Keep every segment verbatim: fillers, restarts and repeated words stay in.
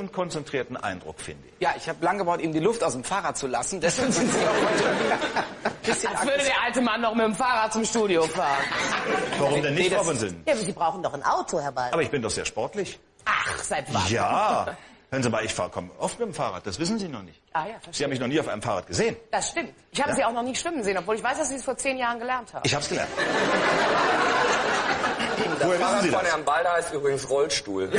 ruhigen, konzentrierten Eindruck, finde ich. Ja, ich habe lange gebraucht, ihm die Luft aus dem Fahrrad zu lassen. Deswegen sind Sie auch heute Als würde der alte Mann noch mit dem Fahrrad zum Studio fahren. Warum denn nicht, Nee, Frau das- von Sinnen? Ja, aber Sie brauchen doch ein Auto, Herr Ball. Aber ich bin doch sehr sportlich. Ach, seit wann? Ja. Hören Sie mal, ich fahre oft mit dem Fahrrad. Das wissen Sie noch nicht. Ah ja, verstehe. Sie haben mich noch nie auf einem Fahrrad gesehen. Das stimmt. Ich habe Ja? Sie auch noch nie schwimmen sehen, obwohl ich weiß, dass Sie es vor zehn Jahren gelernt haben. Ich habe es gelernt. Das Woher wissen Fahrrad Sie von das? Herrn Balder heißt übrigens Rollstuhl.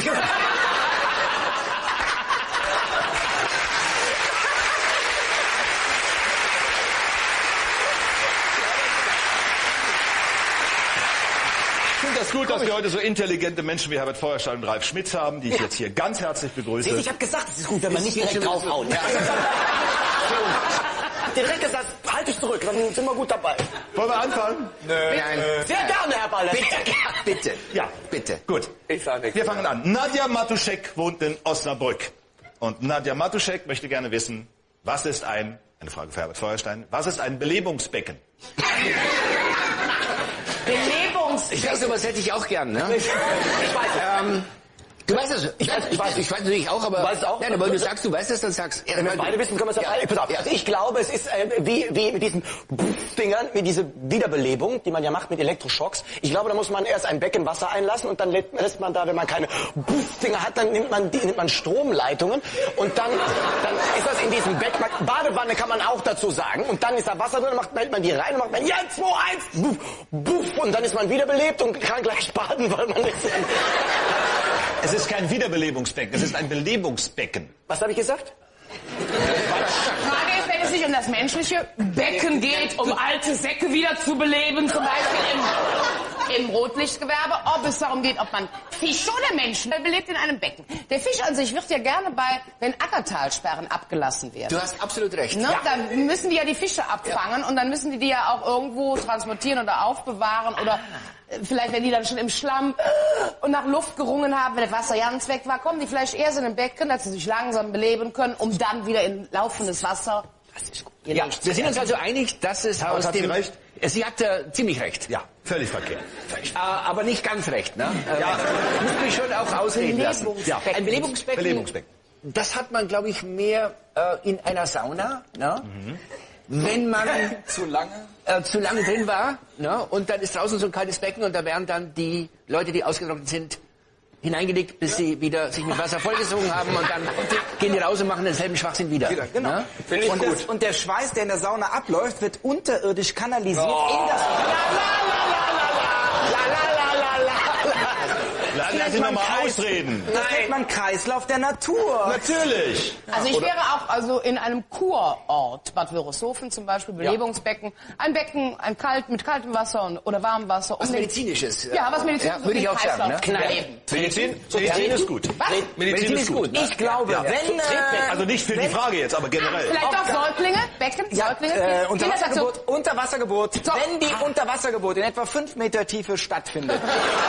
Ich finde das gut, dass wir heute so intelligente Menschen wie Herbert Feuerstein und Ralf Schmitz haben, die ich jetzt hier ganz herzlich begrüße. Ich habe gesagt, es ist gut, wenn man nicht direkt draufhauen. Ja. Direkt gesagt, halt dich zurück, dann sind wir gut dabei. Wollen wir anfangen? Nein. Sehr gerne, Herr Baller. Bitte, bitte. Ja, Bitte. gut. Ich sag nichts. Wir fangen an. Nadja Matuschek wohnt in Osnabrück. Und Nadja Matuschek möchte gerne wissen, was ist ein, eine Frage für Herbert Feuerstein, was ist ein Belebungsbecken? Belebungs... Ich weiß, sowas hätte ich auch gern, ne? Ich weiß. Ähm, du weißt es. Ich weiß, ich weiß, ich weiß natürlich auch, aber... Weißt du auch? Nein, aber wenn du sagst, du weißt es, dann sagst Wenn wir es beide wissen, können wir es ja, Ja. Pass auf. Also ich glaube, es ist äh, wie, wie mit diesen Dingern, wie diese Wiederbelebung, die man ja macht mit Elektroschocks. Ich glaube, da muss man erst ein Becken Wasser einlassen und dann lä- lässt man da, wenn man keine Dinger hat, dann nimmt man, die, nimmt man Stromleitungen und dann, dann ist das in diesem Becken. Badewanne kann man auch dazu sagen. Und dann ist da Wasser drin, macht man die rein und macht man ja, zwei, eins, buff, buff, und dann ist man wiederbelebt und kann gleich baden, weil man ist... Es ist kein Wiederbelebungsbecken, es ist ein Belebungsbecken. Was habe ich gesagt? Die Frage ist, wenn es nicht um das menschliche Becken geht, um alte Säcke wieder zu beleben, zum Beispiel im, im Rotlichtgewerbe, ob es darum geht, ob man Fische oder Menschen belebt in einem Becken. Der Fisch an sich wird ja gerne bei, wenn Ackertalsperren abgelassen werden. Du hast absolut recht. Ne? Dann müssen die ja die Fische abfangen und dann müssen die die ja auch irgendwo transportieren oder aufbewahren oder äh, vielleicht, wenn die dann schon im Schlamm äh, und nach Luft gerungen haben, wenn das Wasser ganz weg war, kommen die vielleicht erst in ein Becken, dass sie sich langsam beleben können, um dann wieder in laufendes Wasser. Ja, wir sind uns also einig, dass es Howard, aus hat dem... sie recht? Sie hat äh, ziemlich recht. Ja, völlig verkehrt. Äh, aber nicht ganz recht, ne? Äh, ja. Muss mich schon auch ausreden lassen. Ja. Ein Belebungsbecken, Belebungsbecken. das hat man, glaube ich, mehr äh, in einer Sauna, ne? Wenn man Zu lange? äh, zu lange drin war, ne? Und dann ist draußen so ein kaltes Becken und da werden dann die Leute, die ausgetrocknet sind, hineingelegt, bis sie wieder sich mit Wasser vollgesogen haben und dann gehen die raus und machen denselben Schwachsinn wieder. Wieder, genau. Ne? Finde ich und, gut. das, und der Schweiß, der in der Sauna abläuft, wird unterirdisch kanalisiert Oh. in das... Lassen Sie noch mal ausreden. Das nennt man Kreislauf der Natur. Natürlich. Also ich wäre auch also in einem Kurort, Bad Wörishofen zum Beispiel, Belebungsbecken, ein Becken, ein kalt mit kaltem Wasser und, oder warmem Wasser. Was um den- Medizinisches. Ja, was Medizinisches. Ja, würde ich auch sagen. Ne? Kneipen. Medizin, Medizin ist gut. Was? Medizin ist gut. Ich glaube, wenn... Äh, Also nicht für die Frage jetzt, aber generell. Vielleicht doch Säuglinge, Becken, Ja, Säuglinge. äh, Kinderstation. Unterwassergeburt, Unterwassergeburt. So. Wenn die Unterwassergeburt in etwa fünf Meter Tiefe stattfindet,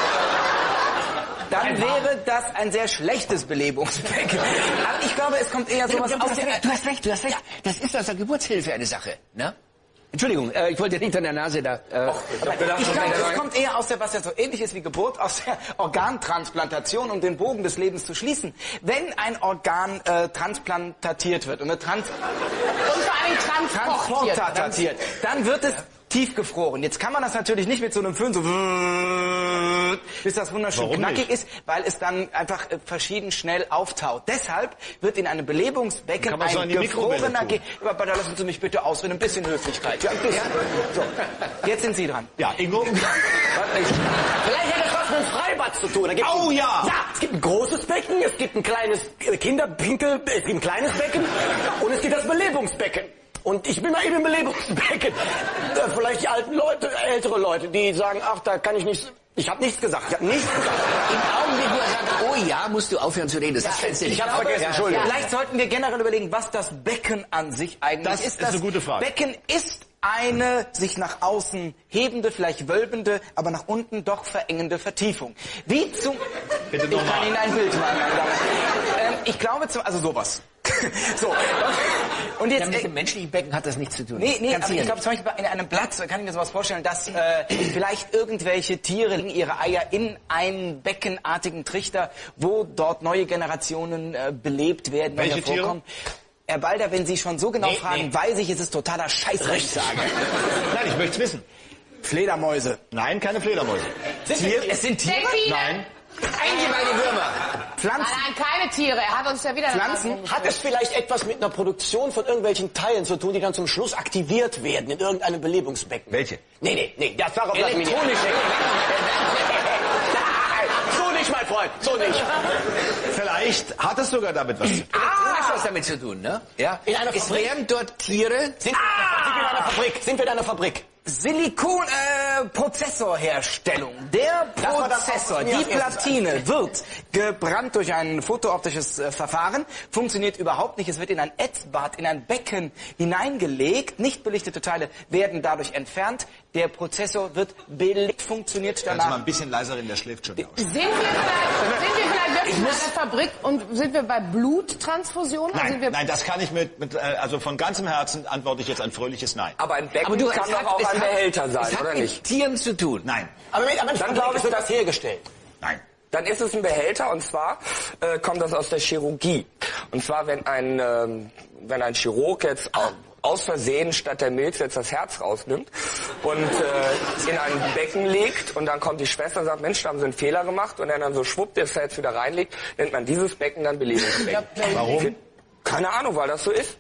dann wäre das ein sehr schlechtes Belebungsbecken. Aber ich glaube, es kommt eher sowas du, aus hast der... recht, du hast recht, du hast recht. Das ist aus der Geburtshilfe eine Sache. Ne? Entschuldigung, äh, ich wollte nicht an der Nase da... Äh, Ich glaube, es kommt eher aus der, was ja so ähnlich ist wie Geburt, aus der Organtransplantation, um den Bogen des Lebens zu schließen. Wenn ein Organ äh, transplantiert wird und eine Trans Und vor allem transportiert. transportatiert, dann wird es tiefgefroren. Jetzt kann man das natürlich nicht mit so einem Föhn so bis das wunderschön Warum knackig nicht? ist, weil es dann einfach äh, verschieden schnell auftaut. Deshalb wird in einem Belebungsbecken Kann man so ein in die Mikrowelle gefrorener... tun. Ge Aber da lassen Sie mich bitte ausreden, ein bisschen Höflichkeit. Ja, ein bisschen. So, jetzt sind Sie dran. Ja, Ingo. Vielleicht hat das was mit dem Freibad zu tun. Da gibt's Oh ein, ja! Ja, es gibt ein großes Becken, es gibt ein kleines äh, Kinderpinkel, es gibt ein kleines Becken und es gibt das Belebungsbecken. Und ich bin mal eben im Belebungsbecken. Äh, Vielleicht die alten Leute, ältere Leute, die sagen, ach, da kann ich nicht... Ich habe nichts gesagt, ich habe nichts gesagt. Im Augenblick, wo er sagt, oh ja, musst du aufhören zu reden. Das ist letztendlich. Ich habe vergessen, Ja, Entschuldigung. ja. Vielleicht sollten wir generell überlegen, was das Becken an sich eigentlich Das ist. ist eine gute Frage. Becken ist eine sich nach außen hebende, vielleicht wölbende, aber nach unten doch verengende Vertiefung. Wie zum... Bitte ich noch kann mal. Ihnen ein Bild malen, meine Damen und Herren. ähm, Ich glaube, zum, also sowas. So. Und Ja, jetzt, mit dem menschlichen Becken hat das nichts zu tun. Nee, nee, Ganz aber ich sicher glaube zum Beispiel in einem Blatt kann ich mir sowas vorstellen, dass äh, vielleicht irgendwelche Tiere legen ihre Eier in einen beckenartigen Trichter, wo dort neue Generationen äh, belebt werden. Welche und hervorkommen. Herr Balder, wenn Sie schon so genau Nee, fragen, nee. weiß ich, es ist totaler Scheiß, was ich sage. Nein, ich möchte es wissen. Fledermäuse. Nein, keine Fledermäuse. Tiere? Es sind Tiere? Delfine. Nein. Eingeweihte Würmer. Pflanzen? Nein, nein, keine Tiere. Er hat uns ja wieder... Pflanzen? Hat es vielleicht etwas mit einer Produktion von irgendwelchen Teilen zu tun, die dann zum Schluss aktiviert werden in irgendeinem Belebungsbecken? Welche? Nee, nee, nee, das darauf lassen wir nicht. Elektronische. So nicht, mein Freund, so nicht. Vielleicht hat es sogar damit was zu tun. Elektronisch was damit zu tun, ne? Ja. In einer es Fabrik? wären dort Tiere. Sind, ah! sind wir in einer Fabrik? Sind wir in einer Fabrik? Silikon-Prozessorherstellung. Der Das war das, was Prozessor, mir die als erstes Platine wird gebrannt durch ein fotooptisches äh, Verfahren, funktioniert überhaupt nicht. Es wird in ein Ätzbad, in ein Becken hineingelegt. Nicht belichtete Teile werden dadurch entfernt. Der Prozessor wird belegt, funktioniert Kannst du mal danach. ein bisschen leiser reden, der schläft schon. Sind wir vielleicht, sind wir vielleicht wirklich in einer Fabrik und sind wir bei Bluttransfusionen? Oder sind wir Nein, nein, das kann ich mit, mit, äh, also von ganzem Herzen antworte ich jetzt ein fröhliches Nein. Aber ein Becken Aber du, kann es doch hat, auch es ein hat, Behälter es sein, hat oder mit nicht? Tieren zu tun. Nein, Aber mit aber Dann Dann glaube ich, wird das hergestellt. nein. Dann ist es ein Behälter, und zwar äh, kommt das aus der Chirurgie. Und zwar, wenn ein, ähm, wenn ein Chirurg jetzt au- aus Versehen statt der Milz jetzt das Herz rausnimmt und äh, in ein Becken legt, und dann kommt die Schwester und sagt, Mensch, da haben sie einen Fehler gemacht, und er dann so schwupp das Herz wieder reinlegt, nennt man dieses Becken dann Belebungsbecken. Warum? Keine Ahnung, weil das so ist.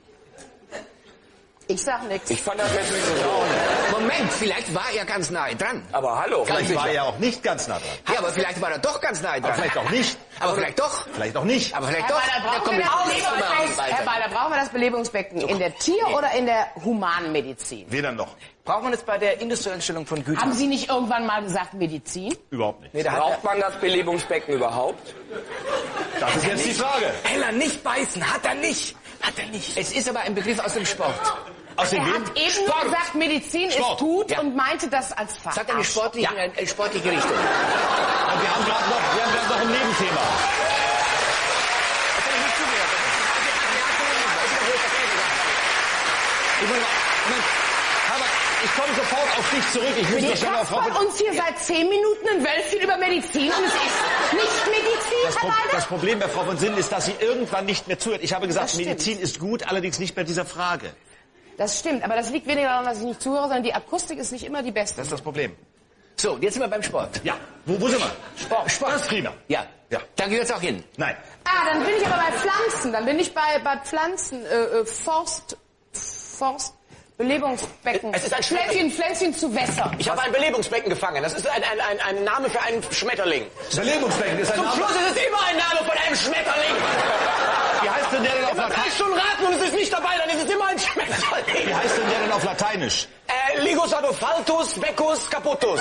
Ich sag nichts. Ich fand das jetzt nicht so. Moment, vielleicht war er ganz nahe dran. Aber hallo. Vielleicht war er ja auch nicht ganz nah dran. Ja, aber vielleicht war er doch ganz nahe dran. Aber vielleicht auch nicht. Aber vielleicht doch. Vielleicht auch nicht. Aber vielleicht Herr doch. Balder, Da brauchen kommen wir wir das auch nicht mal Belebungsbecken, Herr weiter. Balder, brauchen wir das Belebungsbecken in der Tier- oder in der Humanmedizin? Weder noch. Braucht man es bei der Industrieentstellung von Gütern? Haben Sie nicht irgendwann mal gesagt Medizin? Überhaupt nicht. Nee, da hat Braucht man das Belebungsbecken überhaupt? Das ist jetzt die Frage. Heller nicht beißen, hat er nicht. Hat er nicht. Es ist aber ein Begriff aus dem Sport. Aus dem Er wem? hat eben nur gesagt, Medizin Sport. ist gut Ja. und meinte das als Es hat eine Fach. sportliche, eine sportliche Richtung. Und wir haben gerade noch, wir haben gerade noch ein Nebenthema. Ich muss mal, Moment, Herbert, ich komme sofort auf dich zurück. Ich muss Wir noch schnell auf Frau kaspern uns hier seit zehn Minuten ein Wölfchen über Medizin und es ist nicht Medizin, Das, Herr Pro Balder? das Problem bei Frau von Sinnen ist, dass sie irgendwann nicht mehr zuhört. Ich habe gesagt, Das stimmt. Medizin ist gut, allerdings nicht bei dieser Frage. Das stimmt, aber das liegt weniger daran, dass ich nicht zuhöre, sondern die Akustik ist nicht immer die beste. Das ist das Problem. So, und jetzt sind wir beim Sport. Ja, wo, wo sind wir? Sport. Sport. Das ist prima. Ja. Ja. Da gehört's auch hin. Nein. Ah, dann bin ich aber bei Pflanzen. Dann bin ich bei, bei Pflanzen, äh, äh, Forst, Forst, Belebungsbecken. Es ist ein Pflänzchen, Pflänzchen zu Wässern. Ich habe ein Belebungsbecken gefangen. Das ist ein, ein, ein, ein Name für einen Schmetterling. Belebungsbecken ist ein Zum Name. Schluss ist es immer ein Name von einem Schmetterling. Wie heißt denn der denn auf Wenn wir drei Lateinisch? Stunden raten und es ist nicht dabei, dann ist es immer ein Schmetterling. Wie heißt denn der denn auf Lateinisch? Äh, Ligus adophaltus, becus caputus.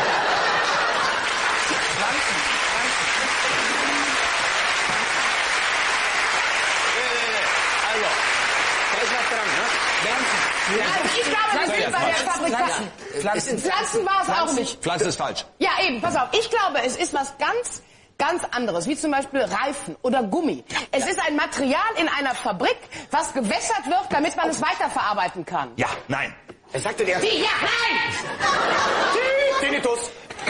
Also, Da ist was dran, ne? Also ich glaube, wir sind bei der Fabrikation. Pflanzen. Pflanzen war es auch nicht. Pflanze ist falsch. Ja, eben, pass auf. Ich glaube, es ist was ganz, ganz anderes, wie zum Beispiel Reifen oder Gummi. Es ist ein Material in einer Fabrik, was gewässert wird, damit man es weiterverarbeiten kann. Ja, nein. Er sagte der Die, ja, nein! Tinnitus.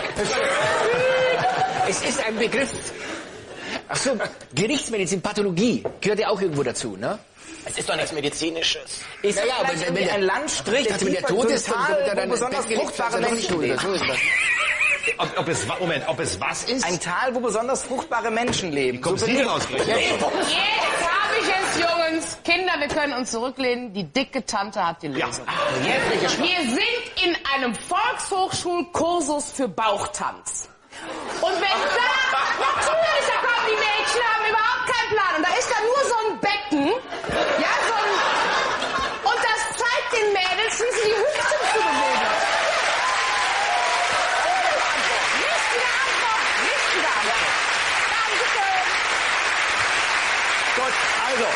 Es ist ein Begriff. Ach so, Gerichtsmedizin, Pathologie gehört ja auch irgendwo dazu, ne? Es ist doch nichts Medizinisches. Ist Ja, ja, aber vielleicht wenn irgendwie der- ein Landstrich, Wenn der tiefer tot in ist, so einem dann Tal, wird er wo dann besonders Bett gelegt, fruchtbare also Menschen Rollstuhl, leben. so ist das. Ob, ob es, wa- Moment, ob es was ist? Ein Tal, wo besonders fruchtbare Menschen leben. Kommt Sie denn ausgerechnet? Jetzt habe ich es, Jungs. Kinder, wir können uns zurücklehnen. Die dicke Tante hat die Lösung. Wir sind in einem Volkshochschulkursus für Bauchtanz. Und wenn da, natürlich, da kommen die Mädchen, haben überhaupt keinen Plan. Und da ist da nur so ein Becken, ja, so ein, und das zeigt den Mädels, wie sie die Hüften zu bewegen. Richtige Antwort, richtige Antwort. Dankeschön. Gut, also.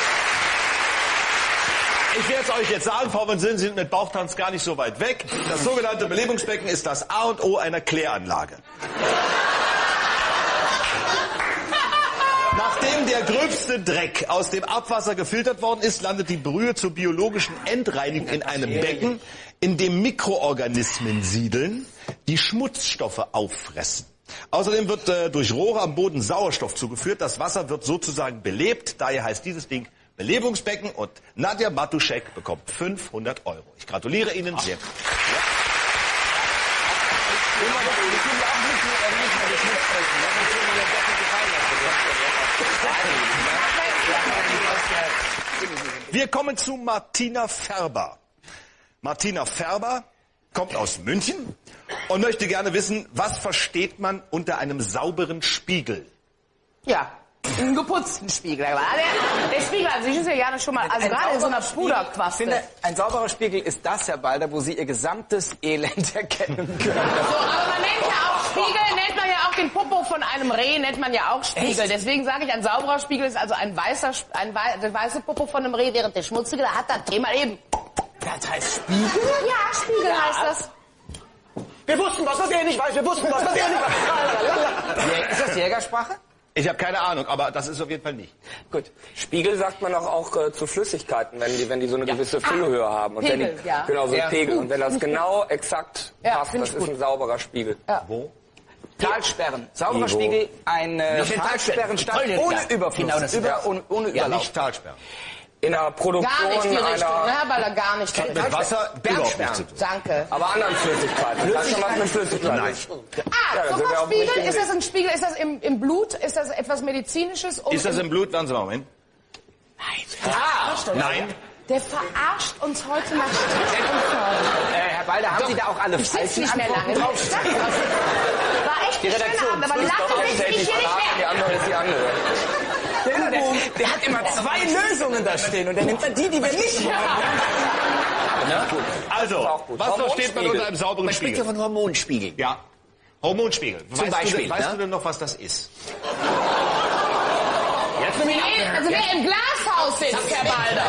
Ich werde es euch jetzt sagen, Frau von Sinn sind mit Bauchtanz gar nicht so weit weg. Das sogenannte Belebungsbecken ist das A und O einer Kläranlage. Nachdem der gröbste Dreck aus dem Abwasser gefiltert worden ist, landet die Brühe zur biologischen Endreinigung in einem Becken, in dem Mikroorganismen siedeln, die Schmutzstoffe auffressen. Außerdem wird äh, durch Rohre am Boden Sauerstoff zugeführt. Das Wasser wird sozusagen belebt. Daher heißt dieses Ding Belebungsbecken. Und Nadja Matuschek bekommt fünfhundert Euro. Ich gratuliere Ihnen sehr. Ja. Wir kommen zu Martina Färber. Martina Färber kommt aus München und möchte gerne wissen, was versteht man unter einem sauberen Spiegel? Ja, einen geputzten Spiegel. Der, der Spiegel an sich ist ja gerne schon mal, also gerade in so einer Puderquaste. Ich finde, ein sauberer Spiegel ist das, Herr Balder, wo Sie Ihr gesamtes Elend erkennen können. So, aber man nennt ja auch Spiegel, nennt man ja auch den Popo von einem Reh, nennt man ja auch Spiegel. Echt? Deswegen sage ich, ein sauberer Spiegel ist also ein weißer, ein wei der weiße Popo von einem Reh, während der schmutzige, da hat das Thema eben. Das heißt Spiegel? Ja, Spiegel ja. heißt das. Wir wussten was, was er nicht weiß. Wir wussten was, was er nicht weiß. Ist das Jägersprache? Ich habe keine Ahnung, aber das ist auf jeden Fall nicht. Gut. Spiegel sagt man auch, auch äh, zu Flüssigkeiten, wenn die, wenn die so eine ja. gewisse Füllhöhe ah, haben. Und Pegel, wenn die, ja. Genau, so ja. Pegel. Gut. Und wenn das genau exakt ja, passt, das ist gut. Ein sauberer Spiegel. Ja. Wo? Talsperren. Sauberer Ivo. Spiegel, ein äh, Talsperrenstadt ohne Überfluss. Genau, das Über, ja. ohne, ohne Ja, Überlauf. nicht Talsperren. In der Produktion Gar nicht die Richtung, einer... ne, weil er gar nicht. Mit Wasser überhaupt nichts zu tun. Danke. Aber anderen Flüssigkeiten. Das schon was mit Flüssigkeiten. Nein. Ah, Ja, da sind wir auf dem Zuckerspiegel, richtigen ist das Weg. ein Spiegel, ist das im, im Blut, ist das etwas Medizinisches? Um Ist das im Blut? Warten Sie mal hin. Ah, Nein. der verarscht uns heute nach Strich und Faden. Äh, Herr Balder, haben Sie da auch alle Ich sitze falschen nicht mehr lange. Antworten drauf? Sag was. War echt ein schöner Abend, aber Das ist doch lassen Sie mich hauptsächlich hier nicht Fragen, die mehr. andere ist die andere. Der, der, der hat immer zwei Lösungen da stehen und der nimmt dann die, die wir nicht haben. Also, was versteht man unter einem sauberen Man spricht ja Spiegel? von Hormonspiegel. Ja. Hormonspiegel. Zum weißt Beispiel, Du, weißt ne? du denn noch, was das ist? Nee, also wer im Glashaus sitzt, Herr Balder.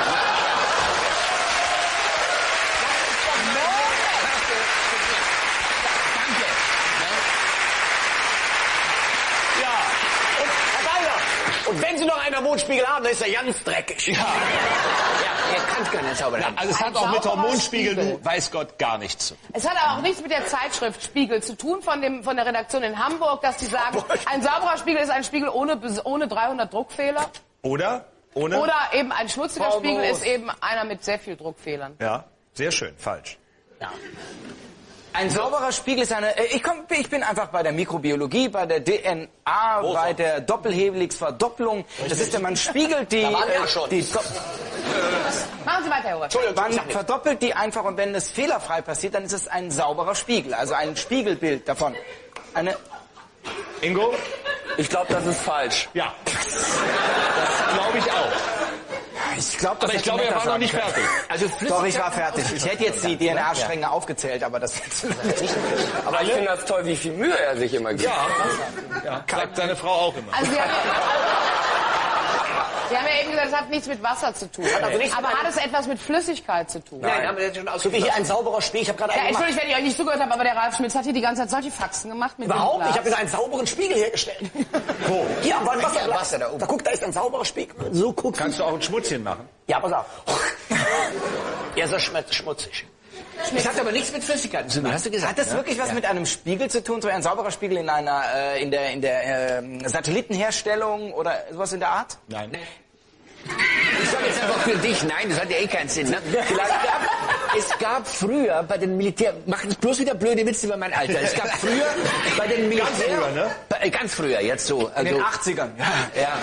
Ja. Und, Herr Balder, und wenn Sie noch einen Hormonspiegel haben, dann ist er ganz dreckig. Ja. Ja, er kann keinen sauber haben. Also es hat Ein auch mit sauberer Hormonspiegel, Spiegel. du weiß Gott, gar nichts zu tun. Es hat auch nichts mit der Zeitschrift Spiegel zu tun von, dem, von der Redaktion in Hamburg, dass die sagen, ein sauberer Spiegel ist ein Spiegel ohne, ohne dreihundert Druckfehler. Oder? Ohne? Oder eben ein schmutziger Frau Spiegel Moos. ist eben einer mit sehr viel Druckfehlern. Ja, sehr schön. Falsch. Ein sauberer Spiegel ist eine... äh, Ich, komm, ich bin einfach bei der Mikrobiologie, bei der D N A, bei der Doppelhelixverdopplung. Das ist, wenn man spiegelt die... Da waren wir ja äh, schon. die Do Machen Sie weiter, Herr Hoher. Entschuldigung, man ich sag nichts. verdoppelt die einfach und wenn es fehlerfrei passiert, dann ist es ein sauberer Spiegel. Also ein Spiegelbild davon. Eine... Ingo? Ich glaube, das ist falsch. Ja. Das glaube ich auch. Ich glaube, Aber ich glaube, er war noch nicht fertig. Also Doch, ich war fertig. Ich hätte jetzt die D N A-Stränge aufgezählt, aber das wird zu lange. Aber ich finde das toll, wie viel Mühe er sich immer gibt. Ja, sagt seine Frau auch immer. Also wir haben, wir haben ja eben gesagt, es hat nichts mit Wasser zu tun. also nichts Aber mit hat es etwas mit Flüssigkeit zu tun? Nein, haben wir jetzt schon So wie ausgeschlossen. hier ein sauberer Spiegel. Ich habe gerade Ja, einen gemacht. Entschuldigung, wenn ich euch nicht zugehört habe, aber der Ralf Schmitz hat hier die ganze Zeit solche Faxen gemacht mit Überhaupt dem nicht. Ich habe Glas. jetzt einen sauberen Spiegel hergestellt. Wo? Hier am Wasserglas. Wasser da oben. Da guck, da ist ein sauberer Spiegel. So guckst Kannst du auch ein Schmutzchen machen? Ja, pass auf. Er ist so schmutzig. Das hat aber nichts mit Flüssigkeiten zu tun, hast du gesagt. Hat das wirklich was mit einem Spiegel zu tun? So ein sauberer Spiegel in einer äh, in der in der äh, Satellitenherstellung oder sowas in der Art? Nein. Ich sage jetzt einfach für dich, nein, das hat ja eh keinen Sinn. Ne? Vielleicht gab, es gab früher bei den Militär... Mach nicht bloß wieder blöde Witze über mein Alter. Es gab früher bei den Militär... Ganz früher, ne? Bei, ganz früher, jetzt so. In Also, den achtzigern. Ja. ja.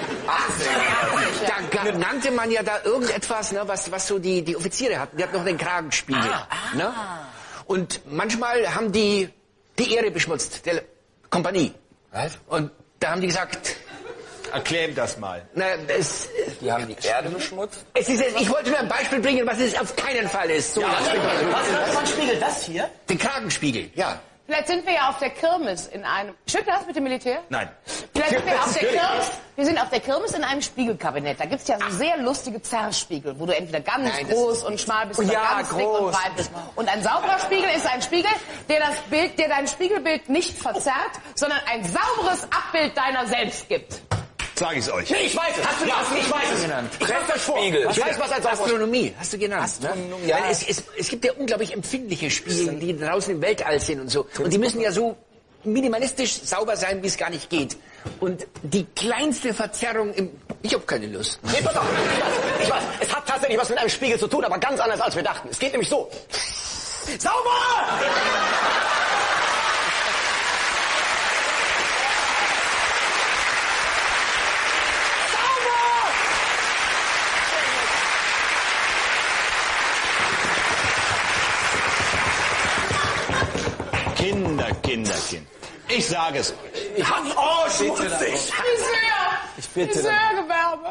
Da ga, nannte man ja da irgendetwas, ne, was, was so die, die Offiziere hatten. Die hatten noch den Kragenspiegel. Ah, Ne? Und manchmal haben die die Ehre beschmutzt, der Kompanie. Und da haben die gesagt... Erklär ihm das mal. Na, es, Die haben die Erde beschmutzt. es ist, ich wollte nur ein Beispiel bringen, was es auf keinen Fall ist. So, Was, was für ein Spiegel? Das hier? den Kragenspiegel, ja. Vielleicht sind wir ja auf der Kirmes in einem... Stimmt das mit dem Militär? Nein. Vielleicht sind wir auf der Kirmes. Wir sind auf der Kirmes in einem Spiegelkabinett. Da gibt's ja so sehr lustige Zerrspiegel, wo du entweder ganz Nein, das groß und schmal bist oder Ja, ganz dick groß. und breit bist. Und ein sauberer Spiegel ist ein Spiegel, der das Bild, der dein Spiegelbild nicht verzerrt, sondern ein sauberes Abbild deiner selbst gibt. Sag ich's euch. Nee, ich weiß es. Hast du das? Ich weiß es. genannt. Ich weiß das vor. Spiegel. Ich weiß, was ein Sauber Astronomie, hast du genannt. Astronomie, ne? ja. Weil es, es, es gibt ja unglaublich empfindliche Spiegel, die draußen im Weltall sind und so. Und die müssen ja so minimalistisch sauber sein, wie es gar nicht geht. Und die kleinste Verzerrung im... Ich hab keine Lust. Nee, pass auf. Ich weiß, ich weiß. Es hat tatsächlich was mit einem Spiegel zu tun, aber ganz anders, als wir dachten. Es geht nämlich so. Sauber! Kinder, Kinder, Kinder. Ich sage es euch. Oh, schmutzig. Ich bitte Friseurgewerbe.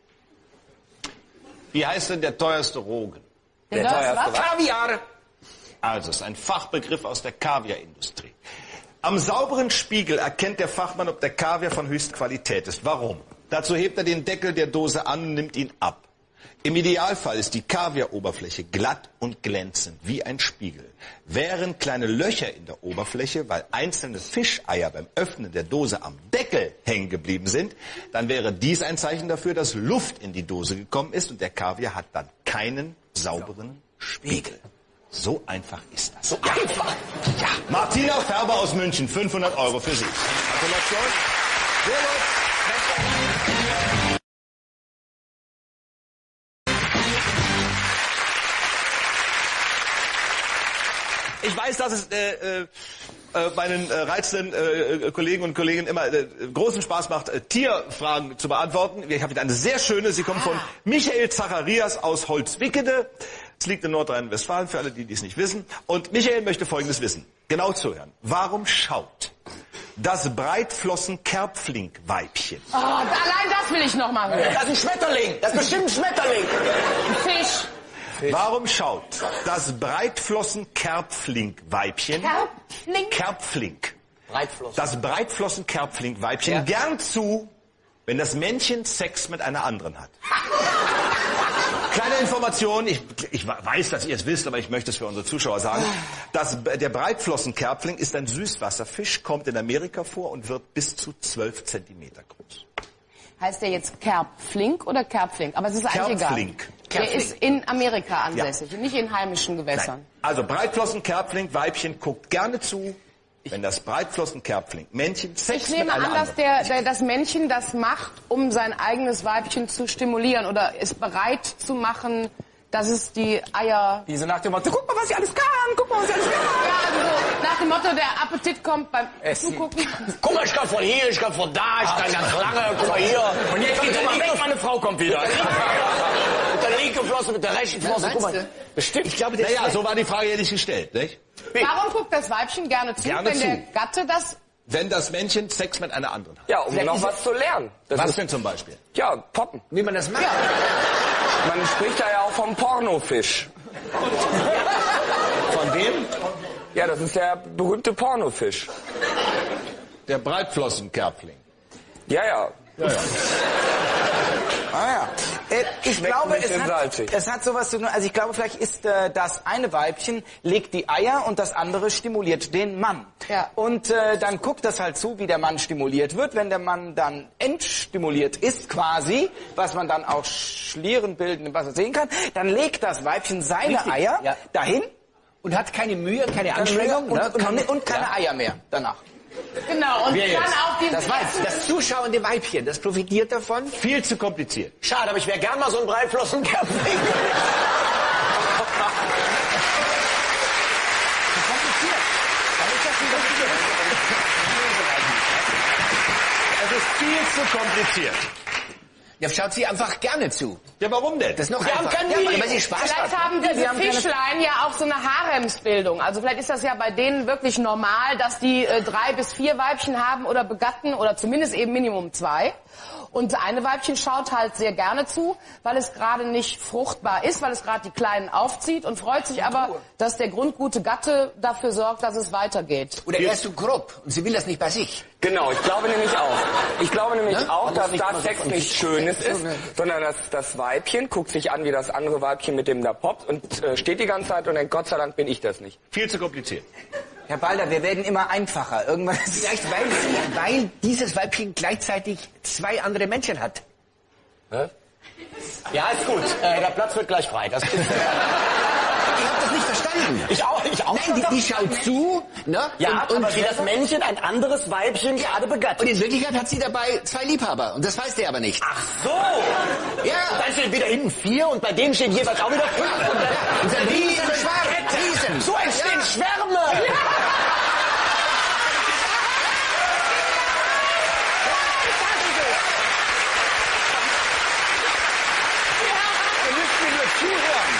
Wie heißt denn der teuerste Rogen? Der teuerste Kaviar. Also, es ist ein Fachbegriff aus der Kaviarindustrie. Am sauberen Spiegel erkennt der Fachmann, ob der Kaviar von höchster Qualität ist. Warum? Dazu hebt er den Deckel der Dose an und nimmt ihn ab. Im Idealfall ist die Kaviaroberfläche glatt und glänzend wie ein Spiegel. Wären kleine Löcher in der Oberfläche, weil einzelne Fischeier beim Öffnen der Dose am Deckel hängen geblieben sind, dann wäre dies ein Zeichen dafür, dass Luft in die Dose gekommen ist und der Kaviar hat dann keinen sauberen Spiegel. So einfach ist das. So einfach. Ja. Martina Färber aus München, fünfhundert Euro für Sie. Gratulation. Sehr gut. Ich weiß, dass es äh, äh, meinen äh, reizenden äh, Kollegen und Kolleginnen immer äh, großen Spaß macht, äh, Tierfragen zu beantworten. Ich habe wieder eine sehr schöne. Sie kommt von Michael Zacharias aus Holzwickede. Es liegt in Nordrhein-Westfalen, für alle, die dies nicht wissen. Und Michael möchte Folgendes wissen. Genau zuhören. Warum schaut das Breitflossen-Kerbflink-Weibchen? Oh, allein das will ich noch mal hören. Das ist ein Schmetterling. Das ist bestimmt ein Schmetterling. Ein Fisch. Warum schaut das Breitflossen-Kerbflink-Weibchen Kerbflink? Kerbflink. Breitflossen. Das Breitflossen-Kerbflink-Weibchen Ja. gern zu, wenn das Männchen Sex mit einer anderen hat. Kleine Information, ich, ich weiß, dass ihr es wisst, aber ich möchte es für unsere Zuschauer sagen. Das, der Breitflossenkerbflink ist ein Süßwasserfisch, kommt in Amerika vor und wird bis zu zwölf Zentimeter groß. Heißt der jetzt Kerbflink oder Kerbflink? Aber es ist eigentlich Kerbflink. egal. Der ist in Amerika ansässig, nicht in heimischen Gewässern. Nein. Also Breitflossenkerbflink, Weibchen guckt gerne zu, wenn das Breitflossenkerbflink Männchen Sex Ich mit nehme einer an, dass anderen der, der, das Männchen das macht, um sein eigenes Weibchen zu stimulieren oder ist bereit zu machen, dass es die Eier... Die so nach dem Motto, guck mal, was ich alles kann, guck mal, was ich alles kann. Ja, also so nach dem Motto, der Appetit kommt beim Essen. Zugucken. Guck mal, ich kann von hier, ich kann von da, ich kann ganz lange, guck mal hier. Und jetzt geht mal weg, meine Frau kommt wieder. Mit der linken Flosse, mit der rechten Flosse, guck mal. Bestimmt. Ich glaube, der Naja, ist so war die Frage ja nicht gestellt, nicht? Warum guckt das Weibchen gerne zu, Gerne wenn zu. der Gatte das... Wenn das Männchen Sex mit einer anderen hat. Ja, um noch was zu lernen. Das Was ist, denn zum Beispiel? ja, poppen. wie man das macht. Man spricht da ja auch vom Pornofisch. Von wem? Ja, das ist der berühmte Pornofisch. Der Breitflossenkerbfling. Ja, ja. Ah ja. Äh, ich Schmeckt glaube, ein es bisschen hat, salzig. es hat sowas zu tun. Also ich glaube, vielleicht ist äh, das eine Weibchen legt die Eier und das andere stimuliert den Mann. Ja. Und äh, dann guckt das halt zu, wie der Mann stimuliert wird. Wenn der Mann dann entstimuliert ist quasi, was man dann auch Schlieren bilden im Wasser sehen kann, dann legt das Weibchen seine Richtig, Eier ja. dahin Und hat keine Mühe, keine keine Anstrengung. und, ne? und, Kann- und, und keine ja. Eier mehr danach. Genau, und Wer dann jetzt? auf den... Das weiß, das zuschauende Weibchen, das profitiert davon. Viel zu kompliziert. Schade, aber ich wäre gern mal so ein Breitflossenkerbflink. Es ist viel zu kompliziert. Ja, schaut sie einfach gerne zu. Ja, warum denn? Das ist noch Wir haben einfach. kein Ja, Video. weil sie Spaß Vielleicht hat. haben diese Fischlein ja auch so eine Haremsbildung. Also vielleicht ist das ja bei denen wirklich normal, dass die äh, drei bis vier Weibchen haben oder begatten oder zumindest eben Minimum zwei. Und eine Weibchen schaut halt sehr gerne zu, weil es gerade nicht fruchtbar ist, weil es gerade die Kleinen aufzieht und freut sich aber, dass der grundgute Gatte dafür sorgt, dass es weitergeht. Oder er ist zu grob und sie will das nicht bei sich. Genau, ich glaube nämlich auch. Ich glaube nämlich Ne? auch, dass nicht da immer so Sex von nichts sich. Schönes So, ist, ne? sondern dass das Weibchen guckt sich an, wie das andere Weibchen mit dem da poppt und äh, steht die ganze Zeit und denkt, Gott sei Dank bin ich das nicht. Viel zu kompliziert. Herr Balder, wir werden immer einfacher. Irgendwann Vielleicht, weil, sie, weil dieses Weibchen gleichzeitig zwei andere Männchen hat. Hä? Ja, ist gut. Äh, der Platz wird gleich frei. Das ist, äh, Ich habe das nicht verstanden. ich auch, ich auch. Nein, die, die schaut zu, ne? Ja, und, und, aber wie das Männchen ein anderes Weibchen gerade begattet. und in Wirklichkeit hat sie dabei zwei Liebhaber. Und das weiß der aber nicht. Ach so. Ja. Und dann stehen wieder hinten vier und bei denen stehen jeweils auch wieder fünf. Und dann, Und dann riesen Schwarm. Riesen. so entstehen Ja. Schwärme. Ihr müsst mir nur zuhören.